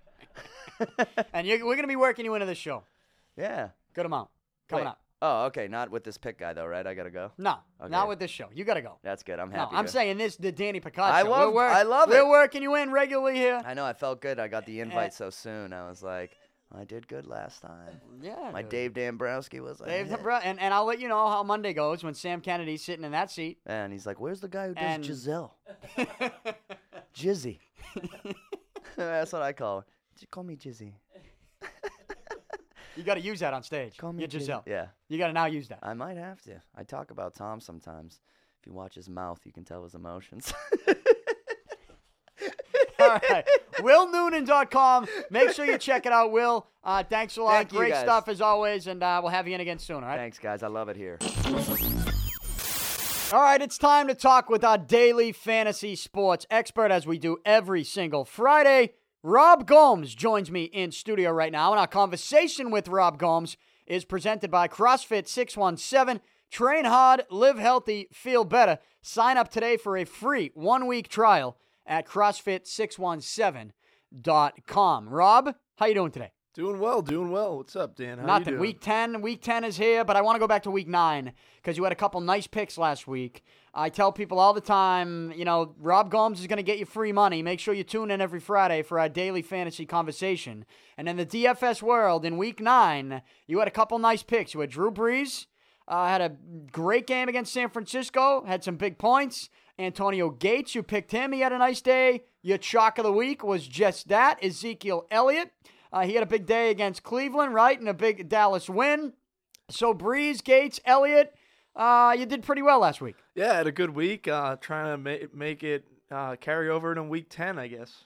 A: And you're, we're going to be working you into this show.
B: Yeah.
A: Good amount coming
B: Wait.
A: up.
B: Oh, okay. Not with this pick guy though, right? I gotta go.
A: No,
B: Okay.
A: not with this show. You got to go.
B: That's good. I'm
A: No,
B: happy.
A: I'm
B: to-
A: saying this, the Danny Picard
B: I
A: show.
B: love-
A: We're work-
B: I love
A: We're
B: it.
A: working you in regularly here.
B: I know. I felt good. I got the invite
A: Eh.
B: so soon. I was like, I did good last time.
A: Yeah.
B: My
A: dude.
B: Dave Dombrowski was like,
A: Dave,
B: "Yeah."
A: bro, and, and I'll let you know how Monday goes when Sam Kennedy's sitting in that seat.
B: And he's like, "Where's the guy who does
A: And-
B: Giselle? Jizzy." That's what I call her. She call me Jizzy.
A: You got to use that on stage.
B: Call me
A: You're
B: Jizzy.
A: Giselle.
B: Yeah,
A: You got to now use that.
B: I might have to. I talk about Tom sometimes. If you watch his mouth, you can tell his emotions.
A: All right. will noonan dot com. Make sure you check it out, Will. Uh, thanks a lot.
B: Thank you,
A: Great
B: guys.
A: stuff as always, and uh, we'll have you in again soon, all right?
B: Thanks, guys. I love it here.
A: All right, it's time to talk with our daily fantasy sports expert, as we do every single Friday. Rob Gomes joins me in studio right now, and our conversation with Rob Gomes is presented by CrossFit six one seven. Train hard, live healthy, feel better. Sign up today for a free one-week trial at CrossFit six one seven dot com. Rob, how you doing today?
F: Doing well, doing well. What's up, Dan? How
A: Nothing.
F: you doing?
A: Week ten. Week ten is here, but I want to go back to week nine because you had a couple nice picks last week. I tell people all the time, you know, Rob Gomes is going to get you free money. Make sure you tune in every Friday for our daily fantasy conversation. And in the D F S world, in week nine, you had a couple nice picks. You had Drew Brees, uh, had a great game against San Francisco, had some big points. Antonio Gates, you picked him. He had a nice day. Your chalk of the week was just that, Ezekiel Elliott. Uh, he had a big day against Cleveland, right, and a big Dallas win. So Breeze, Gates, Elliott, uh, you did pretty well last week.
F: Yeah, I had a good week. Uh, trying to ma- make it uh, carry over into week ten, I guess.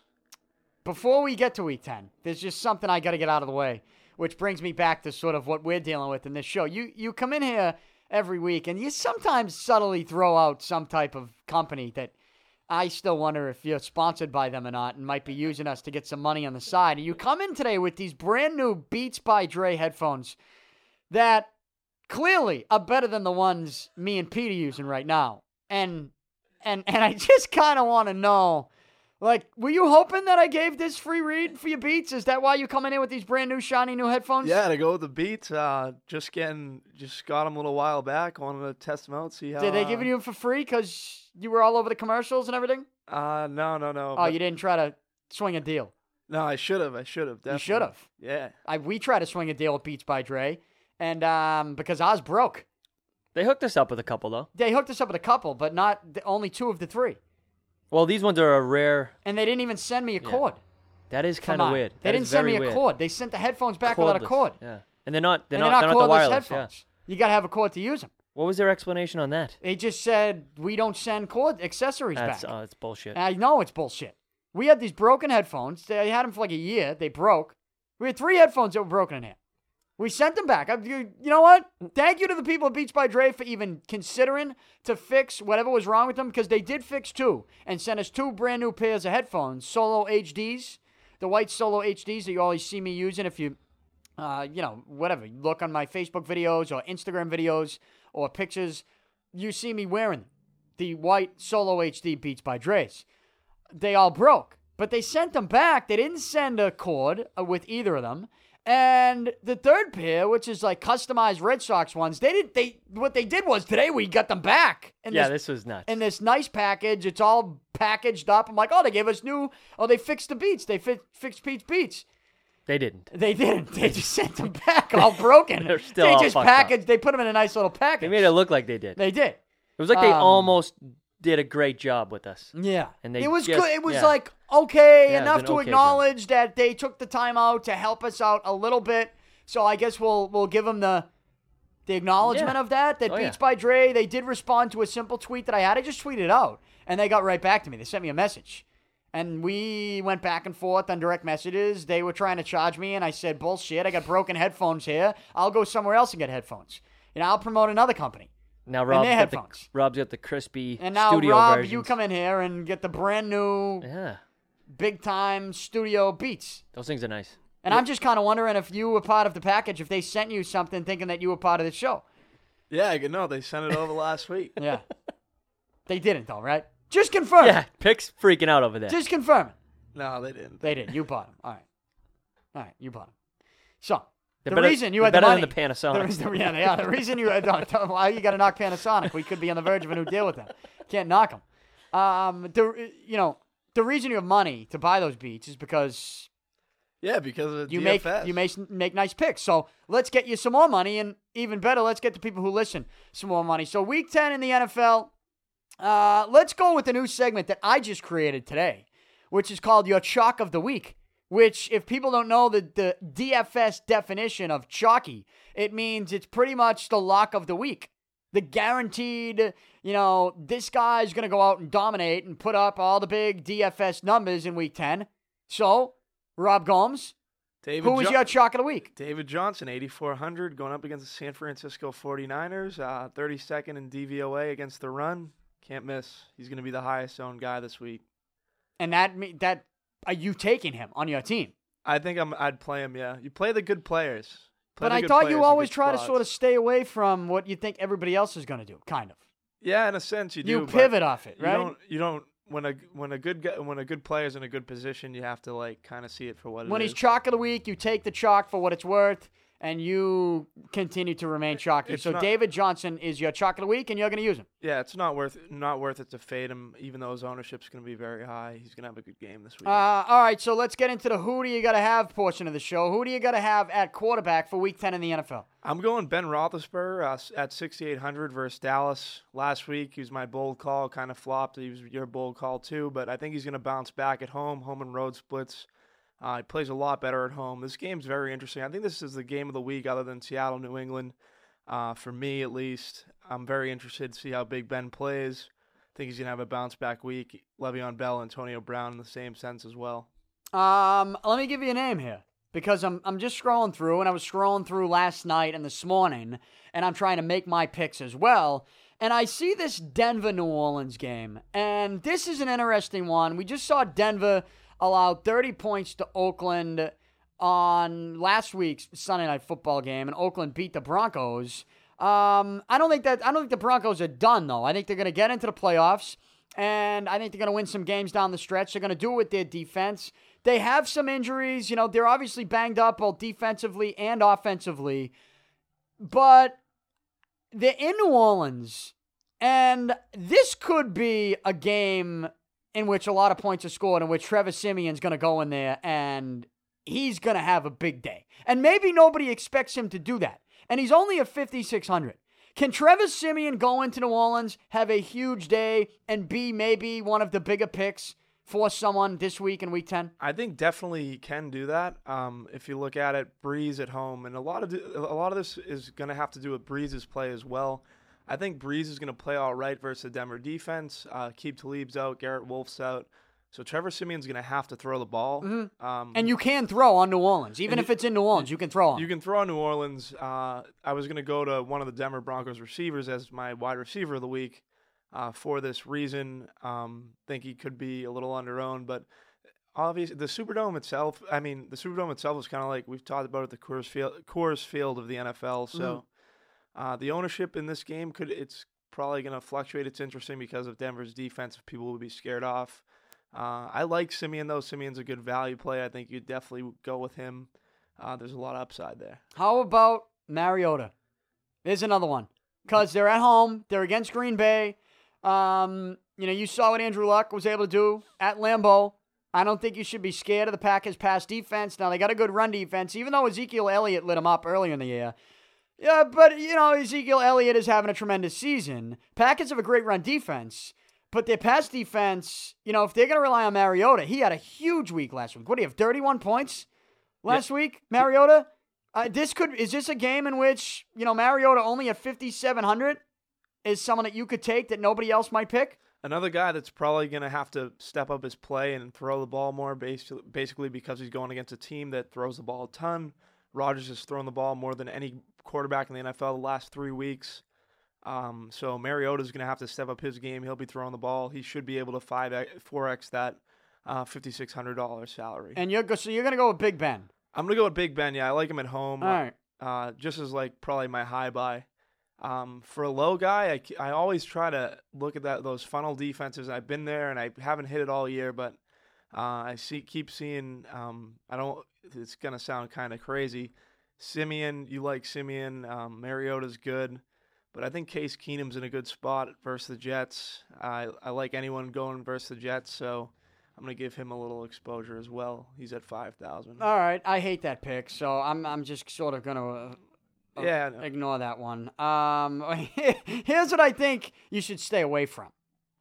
A: Before we get to week ten, there's just something I got to get out of the way, which brings me back to sort of what we're dealing with in this show. You you come in here every week, and you sometimes subtly throw out some type of company that I still wonder if you're sponsored by them or not and might be using us to get some money on the side. And you come in today with these brand new Beats by Dre headphones that clearly are better than the ones me and Pete are using right now. And and and I just kind of want to know, like, were you hoping that I gave this free read for your Beats? Is that why you coming in with these brand new shiny new headphones?
F: Yeah, to go with the Beats. Uh, just getting, just got them a little while back. Wanted to test them out, see how.
A: Did they
F: uh,
A: give you them for free because you were all over the commercials and everything?
F: Uh, no, no, no.
A: Oh,
F: but-
A: you didn't try to swing a deal.
F: No, I should have. I should have.
A: You should have.
F: Yeah.
A: I we tried to swing a deal with Beats by Dre, and um, because I was broke,
C: They hooked us up with a couple, though.
A: they hooked us up with a couple, but not the, only two of the three,
C: Well, these ones are a rare.
A: and they didn't even send me a
C: Yeah.
A: cord.
C: That is
A: Come
C: kind of
A: on.
C: weird.
A: They
C: That
A: didn't
C: is
A: send me
C: very
A: a
C: weird.
A: cord. They sent the headphones back without a
C: Cordless.
A: cord.
C: Yeah, and they're not. They're
A: and
C: not.
A: they're not
C: They're not the
A: cordless
C: wireless.
A: headphones.
C: Yeah.
A: You got to have a cord to use them.
C: What was their explanation on that?
A: They just said we don't send cord accessories
C: That's
A: back.
C: uh, that's bullshit.
A: And I know it's bullshit. We had these broken headphones. They had them for like a year. They broke. We had three headphones that were broken in here. We sent them back. I, you, you know what? Thank you to the people at Beats by Dre for even considering to fix whatever was wrong with them, because they did fix two and sent us two brand new pairs of headphones, Solo H Ds, the white Solo H Ds that you always see me using if you, uh, you know, whatever, you look on my Facebook videos or Instagram videos or pictures, you see me wearing them. The white Solo H D Beats by Dre's. They all broke, but they sent them back. They didn't send a cord uh, with either of them. And the third pair, which is like customized Red Sox ones, they did they what they did was today we got them back. In
C: yeah,
A: this,
C: this was nuts.
A: in this nice package. It's all packaged up. I'm like, oh, they gave us new. Oh, they fixed the Beats. They fi- fixed Pete's Beats.
C: They didn't.
A: They didn't. They just sent them back all broken.
C: They're still
A: they
C: all
A: just
C: fucked up.
A: packaged. They put them in a nice little package.
C: They made it look like they did.
A: They did.
C: It was like they
A: Um,
C: almost did a great job with us.
A: Yeah.
C: And they
A: it was
C: just-
A: good. It was
C: yeah.
A: like okay
C: Yeah, it was
A: enough
C: an
A: to
C: okay
A: acknowledge that they took the time out to help us out a little bit. So I guess we'll we'll give them the the acknowledgement
C: Yeah.
A: of that. That
C: Oh,
A: Beats
C: yeah.
A: by Dre, they did respond to a simple tweet that I had. I just tweeted it out, and they got right back to me. They sent me a message. And we went back and forth on direct messages. They were trying to charge me, and I said, bullshit, I got broken headphones here. I'll go somewhere else and get headphones. You know, I'll promote another company.
C: Now Rob's
A: their
C: got the
A: headphones.
C: Rob's got the crispy
A: And now,
C: studio
A: Rob,
C: versions.
A: you come in here and get the brand new
C: Yeah,
A: big-time studio Beats.
C: those things are nice.
A: And I'm just kind of wondering if you were part of the package, if they sent you something thinking that you were part of the show.
F: Yeah, I know. They sent it over last week.
A: Yeah. They didn't, though, right? Just confirm.
C: Yeah, Pick's freaking out over there.
A: Just confirm.
F: No, they didn't.
A: They did. You bought them. All right. All right. You bought them. So,
C: They're
A: the
C: better-
A: reason you
C: they're
A: had the
C: better
A: money.
C: than the Panasonic.
A: The, yeah, they are. The reason you had, don't, don't, why you got to knock Panasonic? We could be on the verge of a new deal with them. Can't knock them. Um, the, you know, the reason you have money to buy those Beats is because
F: Yeah, because of
A: you
F: D F S.
A: make you make make nice picks. So let's get you some more money, and even better, let's get the people who listen some more money. So week ten in the N F L, uh, let's go with the new segment that I just created today, which is called Your Chalk of the Week. Which, if people don't know the, the D F S definition of chalky, it means it's pretty much the lock of the week. The guaranteed, you know, this guy's going to go out and dominate and put up all the big D F S numbers in week ten. So, Rob Gomes,
F: David
A: who was
F: Jo-
A: your chalk of the week?
F: David Johnson, eighty-four hundred, going up against the San Francisco forty-niners, uh, thirty-second in D V O A against the run. Can't miss. He's going to be the highest owned guy this week.
A: And that me- that are you taking him on your team?
F: I think I'm, I'd play him, yeah. You play the good players.
A: But I
F: good
A: thought
F: players
A: you
F: in
A: always
F: good
A: try to
F: spots.
A: sort of stay away from what you think everybody else is going to do, kind of.
F: Yeah, in a sense you do.
A: You
F: but
A: pivot off it,
F: You
A: right?
F: don't. You don't. When a when a good guy, when a good player's in a good position, you have to like kind of see it for what it
A: When
F: is.
A: he's chalk of the week, you take the chalk for what it's worth, and you continue to remain chalky.
F: It's
A: So
F: not-
A: David Johnson is your chalk of the week, and you're going to use him.
F: Yeah, it's not worth not worth it to fade him, even though his ownership's going to be very high. He's going to have a good game this week.
A: Uh, all right, so let's get into the who do you got to have portion of the show. Who do you got to have at quarterback for week ten in the N F L?
F: I'm going Ben Roethlisberger uh, s- at sixty-eight hundred versus Dallas. Last week, he was my bold call, kind of flopped. He was your bold call too, but I think he's going to bounce back at home. Home and road splits. Uh, he plays a lot better at home. This game's very interesting. I think this is the game of the week other than Seattle, New England. Uh, for me, at least, I'm very interested to see how Big Ben plays. I think he's going to have a bounce back week. Le'Veon Bell, Antonio Brown in the same sense as well.
A: Um, let me give you a name here because I'm I'm just scrolling through, and I was scrolling through last night and this morning, and I'm trying to make my picks as well. And I see this Denver-New Orleans game, and this is an interesting one. We just saw Denver allow thirty points to Oakland on last week's Sunday Night Football game, and Oakland beat the Broncos. Um, I don't think that I don't think the Broncos are done though. I think they're going to get into the playoffs, and I think they're going to win some games down the stretch. They're going to do it with their defense. They have some injuries. You know, they're obviously banged up both defensively and offensively, but they're in New Orleans, and this could be a game in which a lot of points are scored, in which Trevor Simeon's going to go in there and he's going to have a big day. And maybe nobody expects him to do that. And he's only at fifty-six hundred. Can Trevor Simeon go into New Orleans, have a huge day, and be maybe one of the bigger picks for someone this week in week ten?
F: I think definitely he can do that. Um, if you look at it, Breeze at home, and a lot of a lot of this is going to have to do with Breeze's play as well. I think Breeze is going to play all right versus the Denver defense. Uh, keep Talib's out, Garrett Wolf's out, so Trevor Simeon's going to have to throw the ball.
A: Mm-hmm.
F: Um,
A: And you can throw on New Orleans. Even
F: and
A: if
F: you-
A: it's in New Orleans, you can throw on.
F: You can throw on New Orleans. Uh, I was going to go to one of the Denver Broncos receivers as my wide receiver of the week uh, for this reason. Um, think he could be a little underowned, but obviously the Superdome itself. I mean, the Superdome itself is kind of like we've talked about at the Coors Field, Coors Field of the N F L. So uh, the ownership in this game could it's probably going to fluctuate. It's interesting because of Denver's defense. People will be scared off. Uh, I like Simeon, though. Simeon's a good value play. I think you'd definitely go with him. Uh, there's a lot of upside there.
A: How about Mariota? There's another one. Because they're at home. They're against Green Bay. Um, you know, you saw what Andrew Luck was able to do at Lambeau. I don't think you should be scared of the Packers' pass defense. Now, they got a good run defense, even though Ezekiel Elliott lit them up earlier in the year. Yeah, but, you know, Ezekiel Elliott is having a tremendous season. Packers have a great run defense. But their pass defense, you know, if they're going to rely on Mariota, he had a huge week last week. What do you have, thirty-one points last yeah. week, Mariota? Uh, this could is this a game in which, you know, Mariota only at fifty-seven hundred is someone that you could take that nobody else might pick?
F: Another guy that's probably going to have to step up his play and throw the ball more, basically because he's going against a team that throws the ball a ton. Rodgers has thrown the ball more than any quarterback in the N F L the last three weeks. Um, so Mariota's going to have to step up his game. He'll be throwing the ball. He should be able to five four x that uh, fifty-six hundred dollars salary.
A: And you're go- so you're going to go with Big Ben.
F: I'm going to go with Big Ben. Yeah, I like him at home.
A: All right.
F: Uh, just as like probably my high buy. Um, for a low guy, I, I always try to look at that those funnel defenses. I've been there and I haven't hit it all year, but uh, I see keep seeing. Um, I don't. It's going to sound kind of crazy. Simeon, you like Simeon. Um, Mariota's good. But I think Case Keenum's in a good spot versus the Jets. I I like anyone going versus the Jets, so I'm going to give him a little exposure as well. He's at five thousand.
A: All right. I hate that pick, so I'm I'm just sort of going to uh, uh,
F: yeah, no.
A: ignore that one. Um, here's what I think you should stay away from.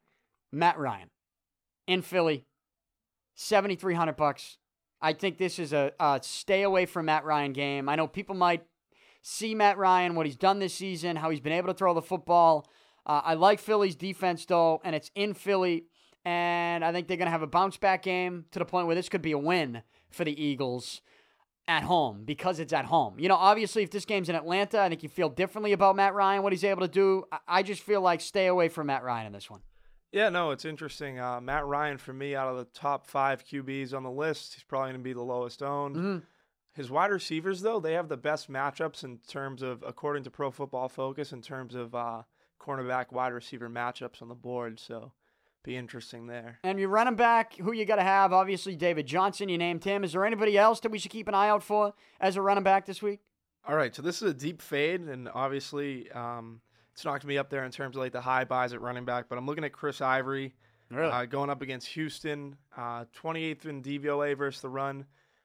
A: Matt Ryan in Philly, seventy-three hundred bucks. I think this is a, a stay away from Matt Ryan game. I know people might see Matt Ryan, what he's done this season, how he's been able to throw the football. Uh, I like Philly's defense, though, and it's in Philly, and I think they're going to have a bounce-back game to the point where this could be a win for the Eagles at home because it's at home. You know, obviously, if this game's in Atlanta, I think you feel differently about Matt Ryan, what he's able to do. I, I just feel like stay away from Matt Ryan in this one.
F: Yeah, no, it's interesting. Uh, Matt Ryan, for me, out of the top five Q Bs on the list, he's probably going to be the lowest owned.
A: Mm-hmm.
F: His wide receivers, though, they have the best matchups in terms of, according to Pro Football Focus, in terms of uh, cornerback wide receiver matchups on the board. So, be interesting there.
A: And your running back, who you got to have, obviously David Johnson, you named him. Is there anybody else that we should keep an eye out for as a running back this week?
F: All right, so this is a deep fade, and obviously um, it's knocked me up there in terms of like the high buys at running back, but I'm looking at Chris Ivory
A: Really?
F: uh, going up against Houston, uh, twenty-eighth in D V O A versus the run.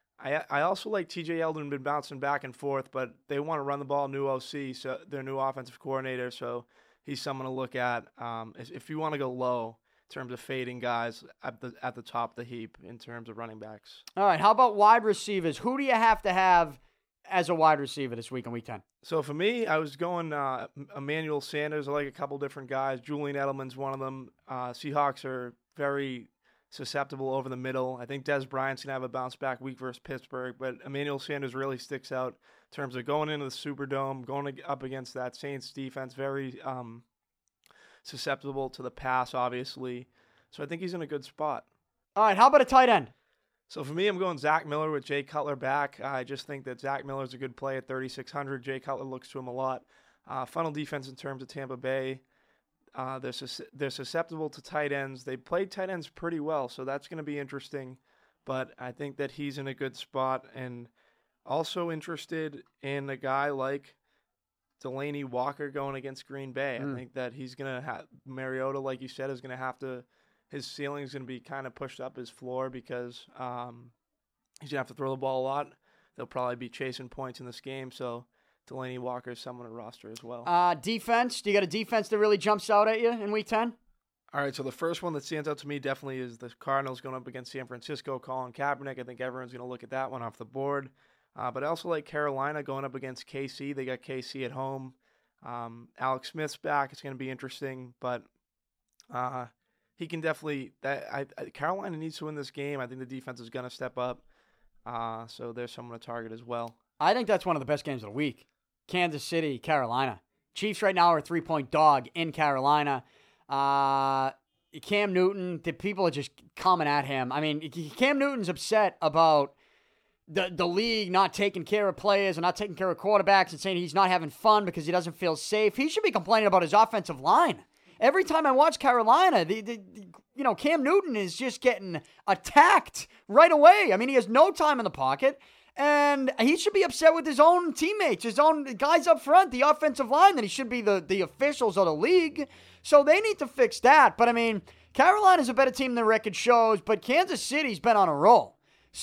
F: I I also like T J Yeldon, been bouncing back and forth, but they want to run the ball, new O C, so their new offensive coordinator, so he's someone to look at. Um, if, if you want to go low in terms of fading guys at the at the top of the heap in terms of running backs.
A: All right, how about wide receivers? Who do you have to have as a wide receiver this week in week ten?
F: So for me, I was going uh, Emmanuel Sanders. I like a couple different guys. Julian Edelman's one of them. Uh, Seahawks are very susceptible over the middle. I think Des Bryant's going to have a bounce-back week versus Pittsburgh, but Emmanuel Sanders really sticks out in terms of going into the Superdome, going up against that Saints defense, very um, susceptible to the pass, obviously. So I think he's in a good spot.
A: All right, how about a tight end?
F: So for me, I'm going Zach Miller with Jay Cutler back. I just think that Zach Miller is a good play at thirty-six hundred. Jay Cutler looks to him a lot. Uh, funnel defense in terms of Tampa Bay. Uh, they're, sus- they're susceptible to tight ends. They played tight ends pretty well, so that's going to be interesting. But I think that he's in a good spot. And also interested in a guy like Delaney Walker going against Green Bay. Mm. I think that he's going to have – Mariota, like you said, is going to have to – his ceiling is going to be kind of pushed up his floor because um, he's going to have to throw the ball a lot. They'll probably be chasing points in this game, so – Delaney Walker is someone to roster as well.
A: Uh, defense. Do you got a defense that really jumps out at you in week ten?
F: All right, so the first one that stands out to me definitely is the Cardinals going up against San Francisco, Colin Kaepernick. I think everyone's going to look at that one off the board. Uh, but I also like Carolina going up against K C. They got K C at home. Um, Alex Smith's back. It's going to be interesting, but uh, he can definitely that. I, I, Carolina needs to win this game. I think the defense is going to step up. Uh, so there's someone to target as well.
A: I think that's one of the best games of the week. Kansas City, Carolina. Chiefs right now are a three-point dog in Carolina. Uh, Cam Newton, the people are just coming at him. I mean, Cam Newton's upset about the the league not taking care of players and not taking care of quarterbacks and saying he's not having fun because he doesn't feel safe. He should be complaining about his offensive line. Every time I watch Carolina, the, the, the you know, Cam Newton is just getting attacked right away. I mean, he has no time in the pocket. And he should be upset with his own teammates, his own guys up front, the offensive line, that he should be the, the officials of the league. So they need to fix that. But, I mean, Carolina's a better team than the record shows, but Kansas City's been on a roll.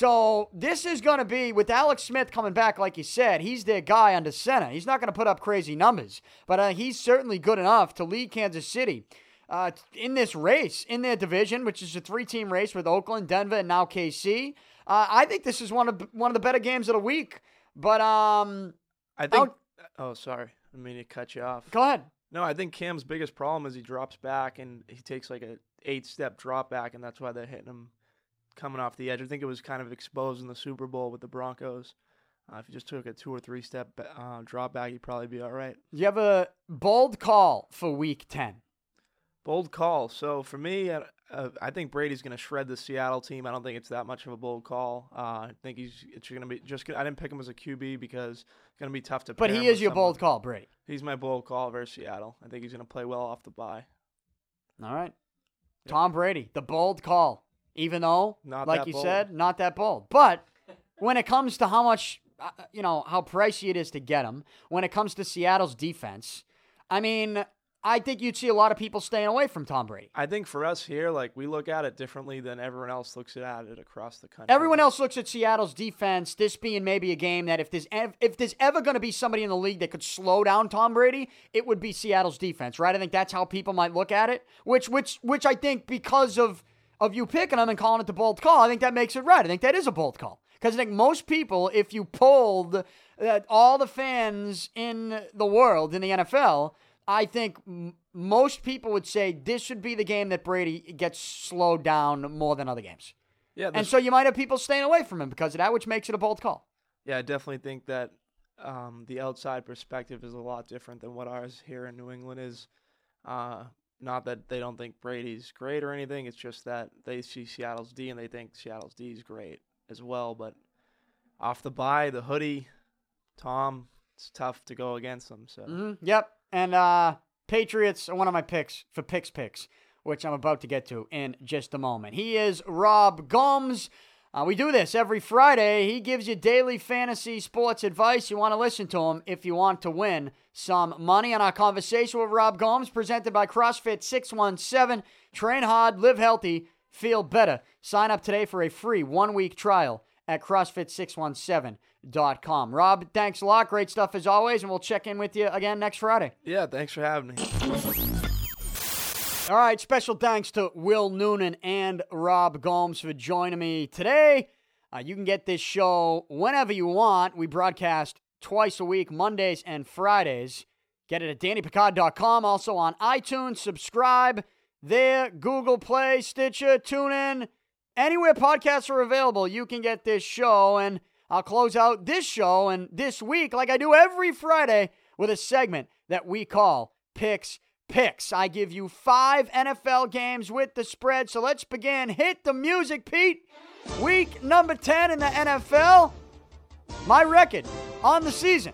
A: So this is going to be, with Alex Smith coming back, like you said, he's their guy under center. He's not going to put up crazy numbers, but uh, he's certainly good enough to lead Kansas City uh, in this race, in their division, which is a three-team race with Oakland, Denver, and now K C. Uh, I think this is one of one of the better games of the week. But um,
F: I think. Oh, sorry, I mean to cut you off.
A: Go ahead.
F: No, I think Cam's biggest problem is he drops back and he takes like a eight-step drop back, and that's why they're hitting him coming off the edge. I think it was kind of exposed in the Super Bowl with the Broncos. Uh, if he just took a two or three-step uh, drop back, he'd probably be all right.
A: You have a bold call for Week ten.
F: Bold call. So for me, uh, uh, I think Brady's going to shred the Seattle team. I don't think it's that much of a bold call. Uh, I think he's it's going to be just. Gonna, I didn't pick him as a Q B because it's going to be tough to.
A: But
F: pair
A: he
F: him
A: is
F: with
A: your
F: someone.
A: bold call, Brady.
F: He's my bold call versus Seattle. I think he's going to play well off the bye.
A: All right, yep. Tom Brady, the bold call. Even though,
F: not
A: like
F: that
A: you
F: bold.
A: said, not that bold. But when it comes to how much, uh, you know, how pricey it is to get him, when it comes to Seattle's defense, I mean, I think you'd see a lot of people staying away from Tom Brady.
F: I think for us here, like, we look at it differently than everyone else looks at it across the country.
A: Everyone else looks at Seattle's defense, this being maybe a game that if there's ev- if there's ever going to be somebody in the league that could slow down Tom Brady, it would be Seattle's defense, right? I think that's how people might look at it, which which which I think because of of you picking them and calling it the bold call, I think that makes it right. I think that is a bold call. Because I think most people, if you polled uh, all the fans in the world, in the N F L, I think m- most people would say this should be the game that Brady gets slowed down more than other games.
F: Yeah,
A: and so you might have people staying away from him because of that, which makes it a bold call.
F: Yeah, I definitely think that um, the outside perspective is a lot different than what ours here in New England is. Uh, not that they don't think Brady's great or anything. It's just that they see Seattle's D and they think Seattle's D is great as well. But off the bye, the hoodie, Tom, it's tough to go against them. So
A: Mm-hmm. Yep. And uh, Patriots are one of my picks for Picks Picks, which I'm about to get to in just a moment. He is Rob Gomes. Uh, we do this every Friday. He gives you daily fantasy sports advice. You want to listen to him if you want to win some money. On our conversation with Rob Gomes, presented by CrossFit six one seven. Train hard, live healthy, feel better. Sign up today for a free one-week trial at CrossFit six one seven dot com. Rob, thanks a lot. Great stuff as always, and we'll check in with you again next Friday.
F: Yeah, thanks for having me.
A: All right, special thanks to Will Noonan and Rob Gomes for joining me today. Uh, you can get this show whenever you want. We broadcast twice a week, Mondays and Fridays. Get it at danny picard dot com. Also on iTunes. Subscribe there, Google Play, Stitcher, TuneIn. Anywhere podcasts are available, you can get this show. And I'll close out this show and this week, like I do every Friday, with a segment that we call Picks Picks. I give you five N F L games with the spread. So let's begin. Hit the music, Pete. Week number ten in the N F L. My record on the season,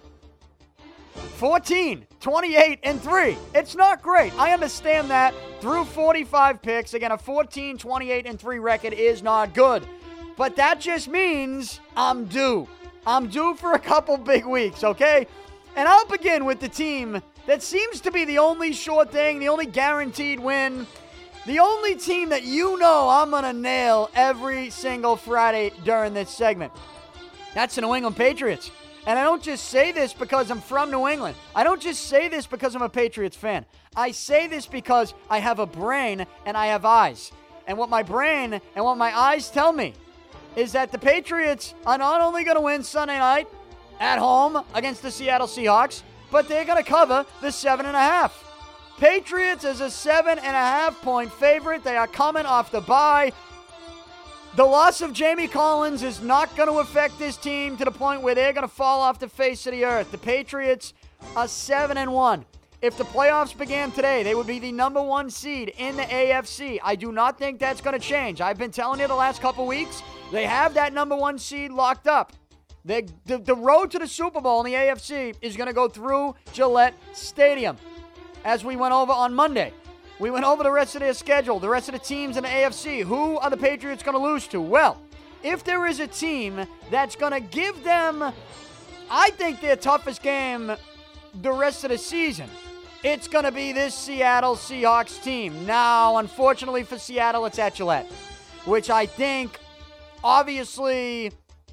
A: fourteen, twenty-eight, and three. It's not great. I understand that. Through forty-five picks, again, a fourteen, twenty-eight, and three record is not good. But that just means I'm due. I'm due for a couple big weeks, okay? And I'll begin with the team that seems to be the only sure thing, the only guaranteed win, the only team that you know I'm going to nail every single Friday during this segment. That's the New England Patriots. And I don't just say this because I'm from New England. I don't just say this because I'm a Patriots fan. I say this because I have a brain and I have eyes. And what my brain and what my eyes tell me is that the Patriots are not only going to win Sunday night at home against the Seattle Seahawks, but they're going to cover the seven and a half. Patriots is a seven and a half point favorite. They are coming off the bye. The loss of Jamie Collins is not going to affect this team to the point where they're going to fall off the face of the earth. The Patriots are seven and one. If the playoffs began today, they would be the number one seed in the A F C. I do not think that's going to change. I've been telling you the last couple weeks, they have that number one seed locked up. The, the, the road to the Super Bowl in the A F C is going to go through Gillette Stadium. As we went over on Monday, we went over the rest of their schedule, the rest of the teams in the A F C. Who are the Patriots going to lose to? Well, if there is a team that's going to give them, I think, their toughest game the rest of the season, it's going to be this Seattle Seahawks team. Now, unfortunately for Seattle, it's at Gillette, which I think obviously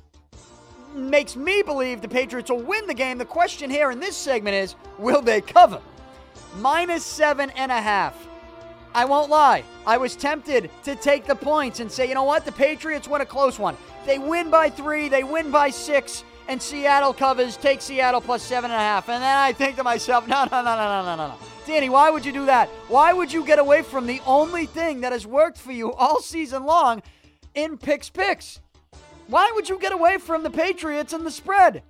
A: makes me believe the Patriots will win the game. The question here in this segment is, will they cover? Minus seven and a half. I won't lie. I was tempted to take the points and say, you know what? The Patriots win a close one. They win by three. They win by six. And Seattle covers. Take Seattle plus seven and a half. And then I think to myself, no, no, no, no, no, no, no. Danny, why would you do that? Why would you get away from the only thing that has worked for you all season long in Picks Picks? Why would you get away from the Patriots and the spread?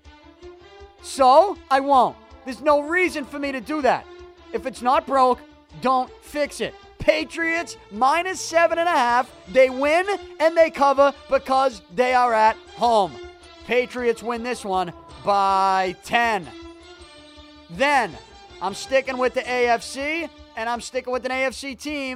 A: So, I won't. There's no reason for me to do that. If it's not broke, don't fix it. Patriots minus seven and a half. They win and they cover because they are at home. Patriots win this one by ten. Then, I'm sticking with the A F C, and I'm sticking with an A F C team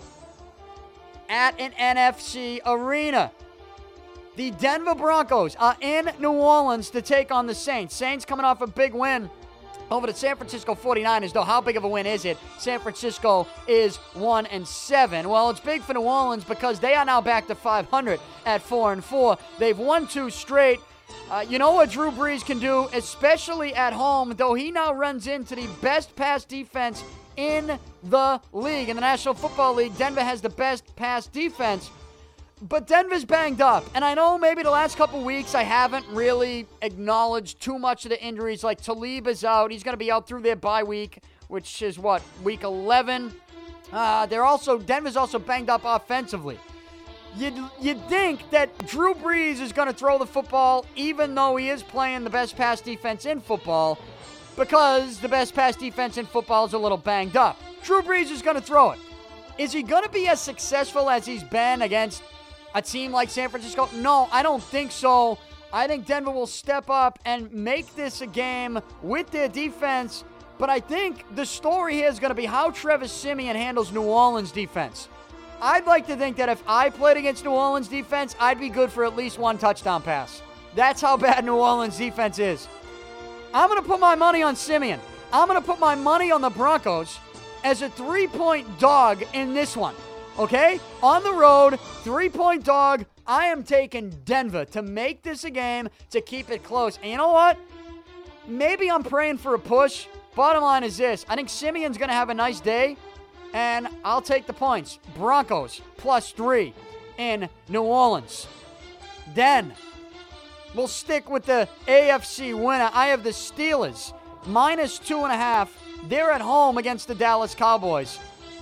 A: at an N F C arena. The Denver Broncos are in New Orleans to take on the Saints. Saints coming off a big win over the San Francisco forty-niners, though how big of a win is it? San Francisco is one and seven. Well, it's big for New Orleans because they are now back to five hundred at four and four. They've won two straight. Uh, you know what Drew Brees can do, especially at home, though he now runs into the best pass defense in the league. In the National Football League, Denver has the best pass defense. But Denver's banged up, and I know maybe the last couple weeks I haven't really acknowledged too much of the injuries. Like Talib is out. He's going to be out through their bye week, which is, what, week eleven? Uh, they're also Denver's also banged up offensively. You'd, you'd think that Drew Brees is going to throw the football, even though he is playing the best pass defense in football, because the best pass defense in football is a little banged up. Drew Brees is going to throw it. Is he going to be as successful as he's been against a team like San Francisco? No, I don't think so. I think Denver will step up and make this a game with their defense. But I think the story here is going to be how Travis Simeon handles New Orleans defense. I'd like to think that if I played against New Orleans defense, I'd be good for at least one touchdown pass. That's how bad New Orleans defense is. I'm going to put my money on Simeon. I'm going to put my money on the Broncos as a three-point dog in this one. Okay? On the road, three-point dog. I am taking Denver to make this a game, to keep it close. And you know what? Maybe I'm praying for a push. Bottom line is this. I think Simeon's going to have a nice day, and I'll take the points. Broncos plus three in New Orleans. Then we'll stick with the A F C winner. I have the Steelers minus two and a half. They're at home against the Dallas Cowboys.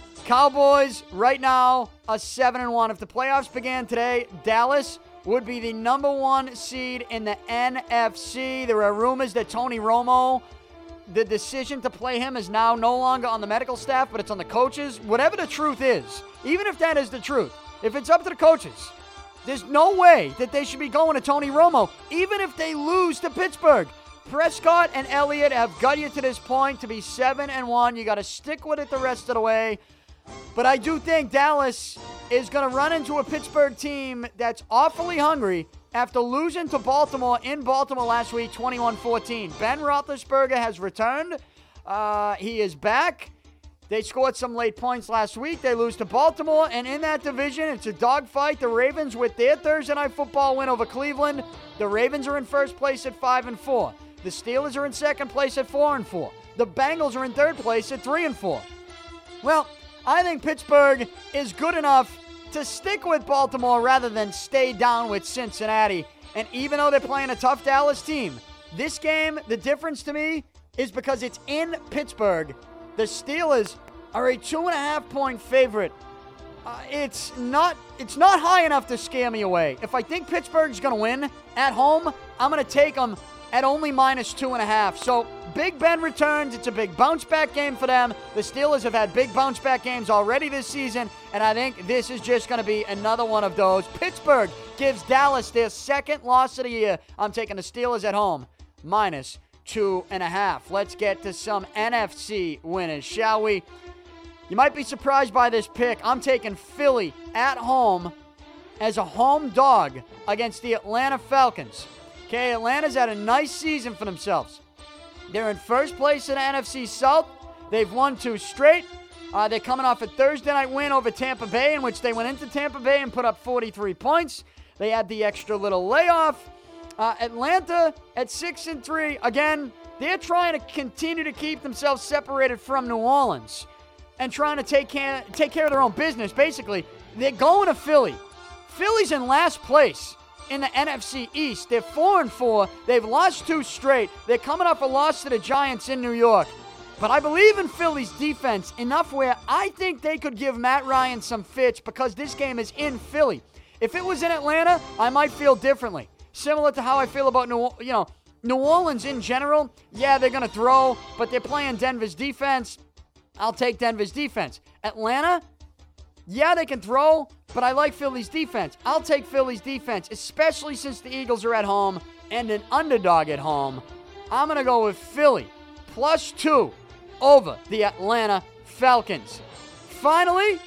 A: Cowboys right now are seven and one. If the playoffs began today, Dallas would be the number one seed in the N F C. There are rumors that Tony Romo, the decision to play him is now no longer on the medical staff, but it's on the coaches. Whatever the truth is, even if that is the truth, if it's up to the coaches, there's no way that they should be going to Tony Romo, even if they lose to Pittsburgh. Prescott and Elliott have got you to this point to be seven and one. You got to stick with it the rest of the way. But I do think Dallas is going to run into a Pittsburgh team that's awfully hungry after losing to Baltimore in Baltimore last week, twenty-one fourteen. Ben Roethlisberger has returned. Uh, he is back. They scored some late points last week. They lose to Baltimore, and in that division, it's a dogfight. The Ravens with their Thursday Night Football win over Cleveland. The Ravens are in first place at five and four. The Steelers are in second place at four and four. The Bengals are in third place at three and four. Well, I think Pittsburgh is good enough to stick with Baltimore rather than stay down with Cincinnati. And even though they're playing a tough Dallas team, this game, the difference to me is because it's in Pittsburgh. The Steelers are a two and a half point favorite. Uh, it's not it's not high enough to scare me away. If I think Pittsburgh's going to win at home, I'm going to take them at only minus two and a half. So Big Ben returns. It's a big bounce-back game for them. The Steelers have had big bounce-back games already this season, and I think this is just going to be another one of those. Pittsburgh gives Dallas their second loss of the year. I'm taking the Steelers at home, minus two and a half. Let's get to some N F C winners, shall we? You might be surprised by this pick. I'm taking Philly at home as a home dog against the Atlanta Falcons. Okay, Atlanta's had a nice season for themselves. They're in first place in the N F C South. They've won two straight. Uh, they're coming off a Thursday night win over Tampa Bay, in which they went into Tampa Bay and put up forty-three points. They had the extra little layoff. Uh, Atlanta at six and three. Again, they're trying to continue to keep themselves separated from New Orleans and trying to take care, take care of their own business. Basically, they're going to Philly. Philly's in last place in the N F C East. They're four and four. They've lost two straight. They're coming off a loss to the Giants in New York. But I believe in Philly's defense enough where I think they could give Matt Ryan some fits because this game is in Philly. If it was in Atlanta, I might feel differently. Similar to how I feel about New, you know, New Orleans in general. Yeah, they're going to throw, but they're playing Denver's defense. I'll take Denver's defense. Atlanta, yeah, they can throw, but I like Philly's defense. I'll take Philly's defense, especially since the Eagles are at home and an underdog at home. I'm going to go with Philly plus two over the Atlanta Falcons. Finally,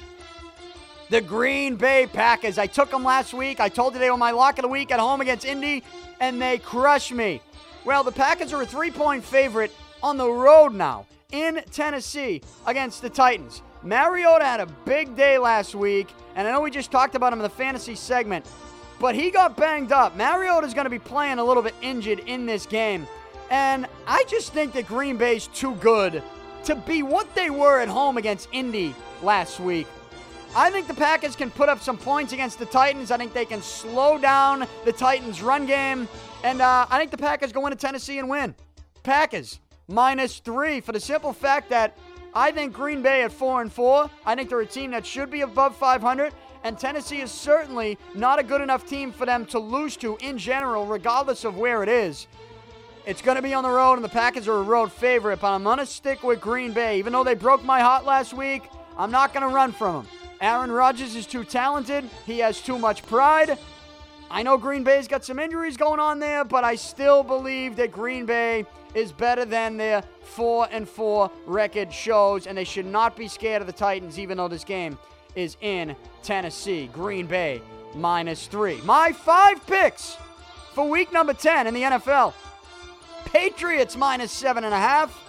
A: the Green Bay Packers. I took them last week. I told you they were my lock of the week at home against Indy, and they crushed me. Well, the Packers are a three-point favorite on the road now in Tennessee against the Titans. Mariota had a big day last week, and I know we just talked about him in the fantasy segment, but he got banged up. Mariota's going to be playing a little bit injured in this game, and I just think that Green Bay's too good to be what they were at home against Indy last week. I think the Packers can put up some points against the Titans. I think they can slow down the Titans' run game, and uh, I think the Packers go into Tennessee and win. Packers minus three for the simple fact that I think Green Bay at four and four. I think they're a team that should be above five hundred, and Tennessee is certainly not a good enough team for them to lose to in general, regardless of where it is. It's going to be on the road, and the Packers are a road favorite, but I'm going to stick with Green Bay. Even though they broke my heart last week, I'm not going to run from them. Aaron Rodgers is too talented. He has too much pride. I know Green Bay's got some injuries going on there, but I still believe that Green Bay is better than their four and four record shows, and they should not be scared of the Titans, even though this game is in Tennessee. Green Bay minus three. My five picks for week number ten in the N F L. Patriots minus seven and a half.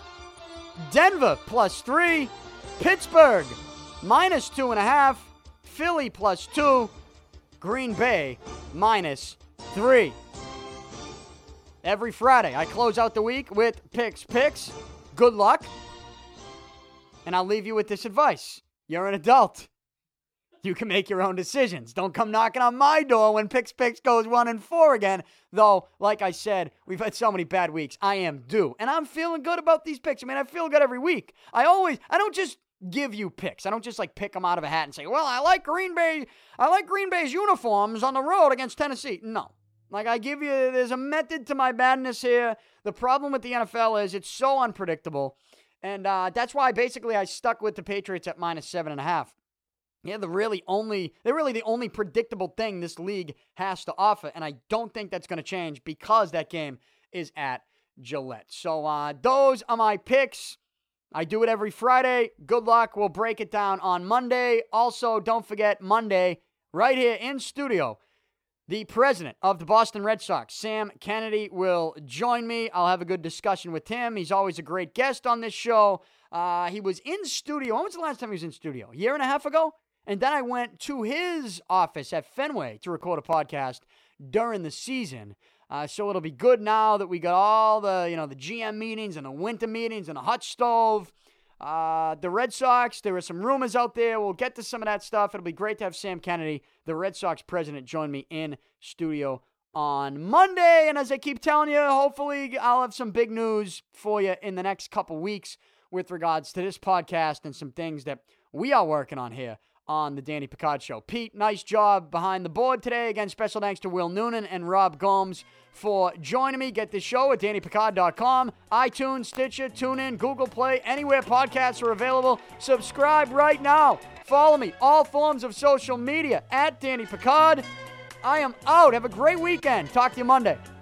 A: Denver plus three. Pittsburgh minus two and a half. Philly plus two. Green Bay minus three. Every Friday, I close out the week with picks, picks. Good luck. And I'll leave you with this advice. You're an adult. You can make your own decisions. Don't come knocking on my door when Picks Picks goes one and four again. Though, like I said, we've had so many bad weeks. I am due. And I'm feeling good about these picks. I mean, I feel good every week. I always, I don't just give you picks. I don't just like pick them out of a hat and say, well, I like Green Bay. I like Green Bay's uniforms on the road against Tennessee. No. Like I give you, there's a method to my madness here. The problem with the N F L is it's so unpredictable. And uh, that's why basically I stuck with the Patriots at minus seven and a half. Yeah, the really only, they're really the only predictable thing this league has to offer. And I don't think that's going to change because that game is at Gillette. So uh, those are my picks. I do it every Friday. Good luck. We'll break it down on Monday. Also, don't forget Monday, right here in studio, the president of the Boston Red Sox, Sam Kennedy, will join me. I'll have a good discussion with him. He's always a great guest on this show. Uh, he was in studio. When was the last time he was in studio? A year and a half ago? And then I went to his office at Fenway to record a podcast during the season. Uh, so it'll be good now that we got all the, you know, the G M meetings and the winter meetings and the hot stove. Uh, the Red Sox, there are some rumors out there. We'll get to some of that stuff. It'll be great to have Sam Kennedy, the Red Sox president, join me in studio on Monday. And as I keep telling you, hopefully I'll have some big news for you in the next couple weeks with regards to this podcast and some things that we are working on here on the Danny Picard Show. Pete, nice job behind the board today. Again, special thanks to Will Noonan and Rob Gomes for joining me. Get this show at danny picard dot com, iTunes, Stitcher, TuneIn, Google Play, anywhere podcasts are available. Subscribe right now. Follow me, all forms of social media, at Danny Picard. I am out. Have a great weekend. Talk to you Monday.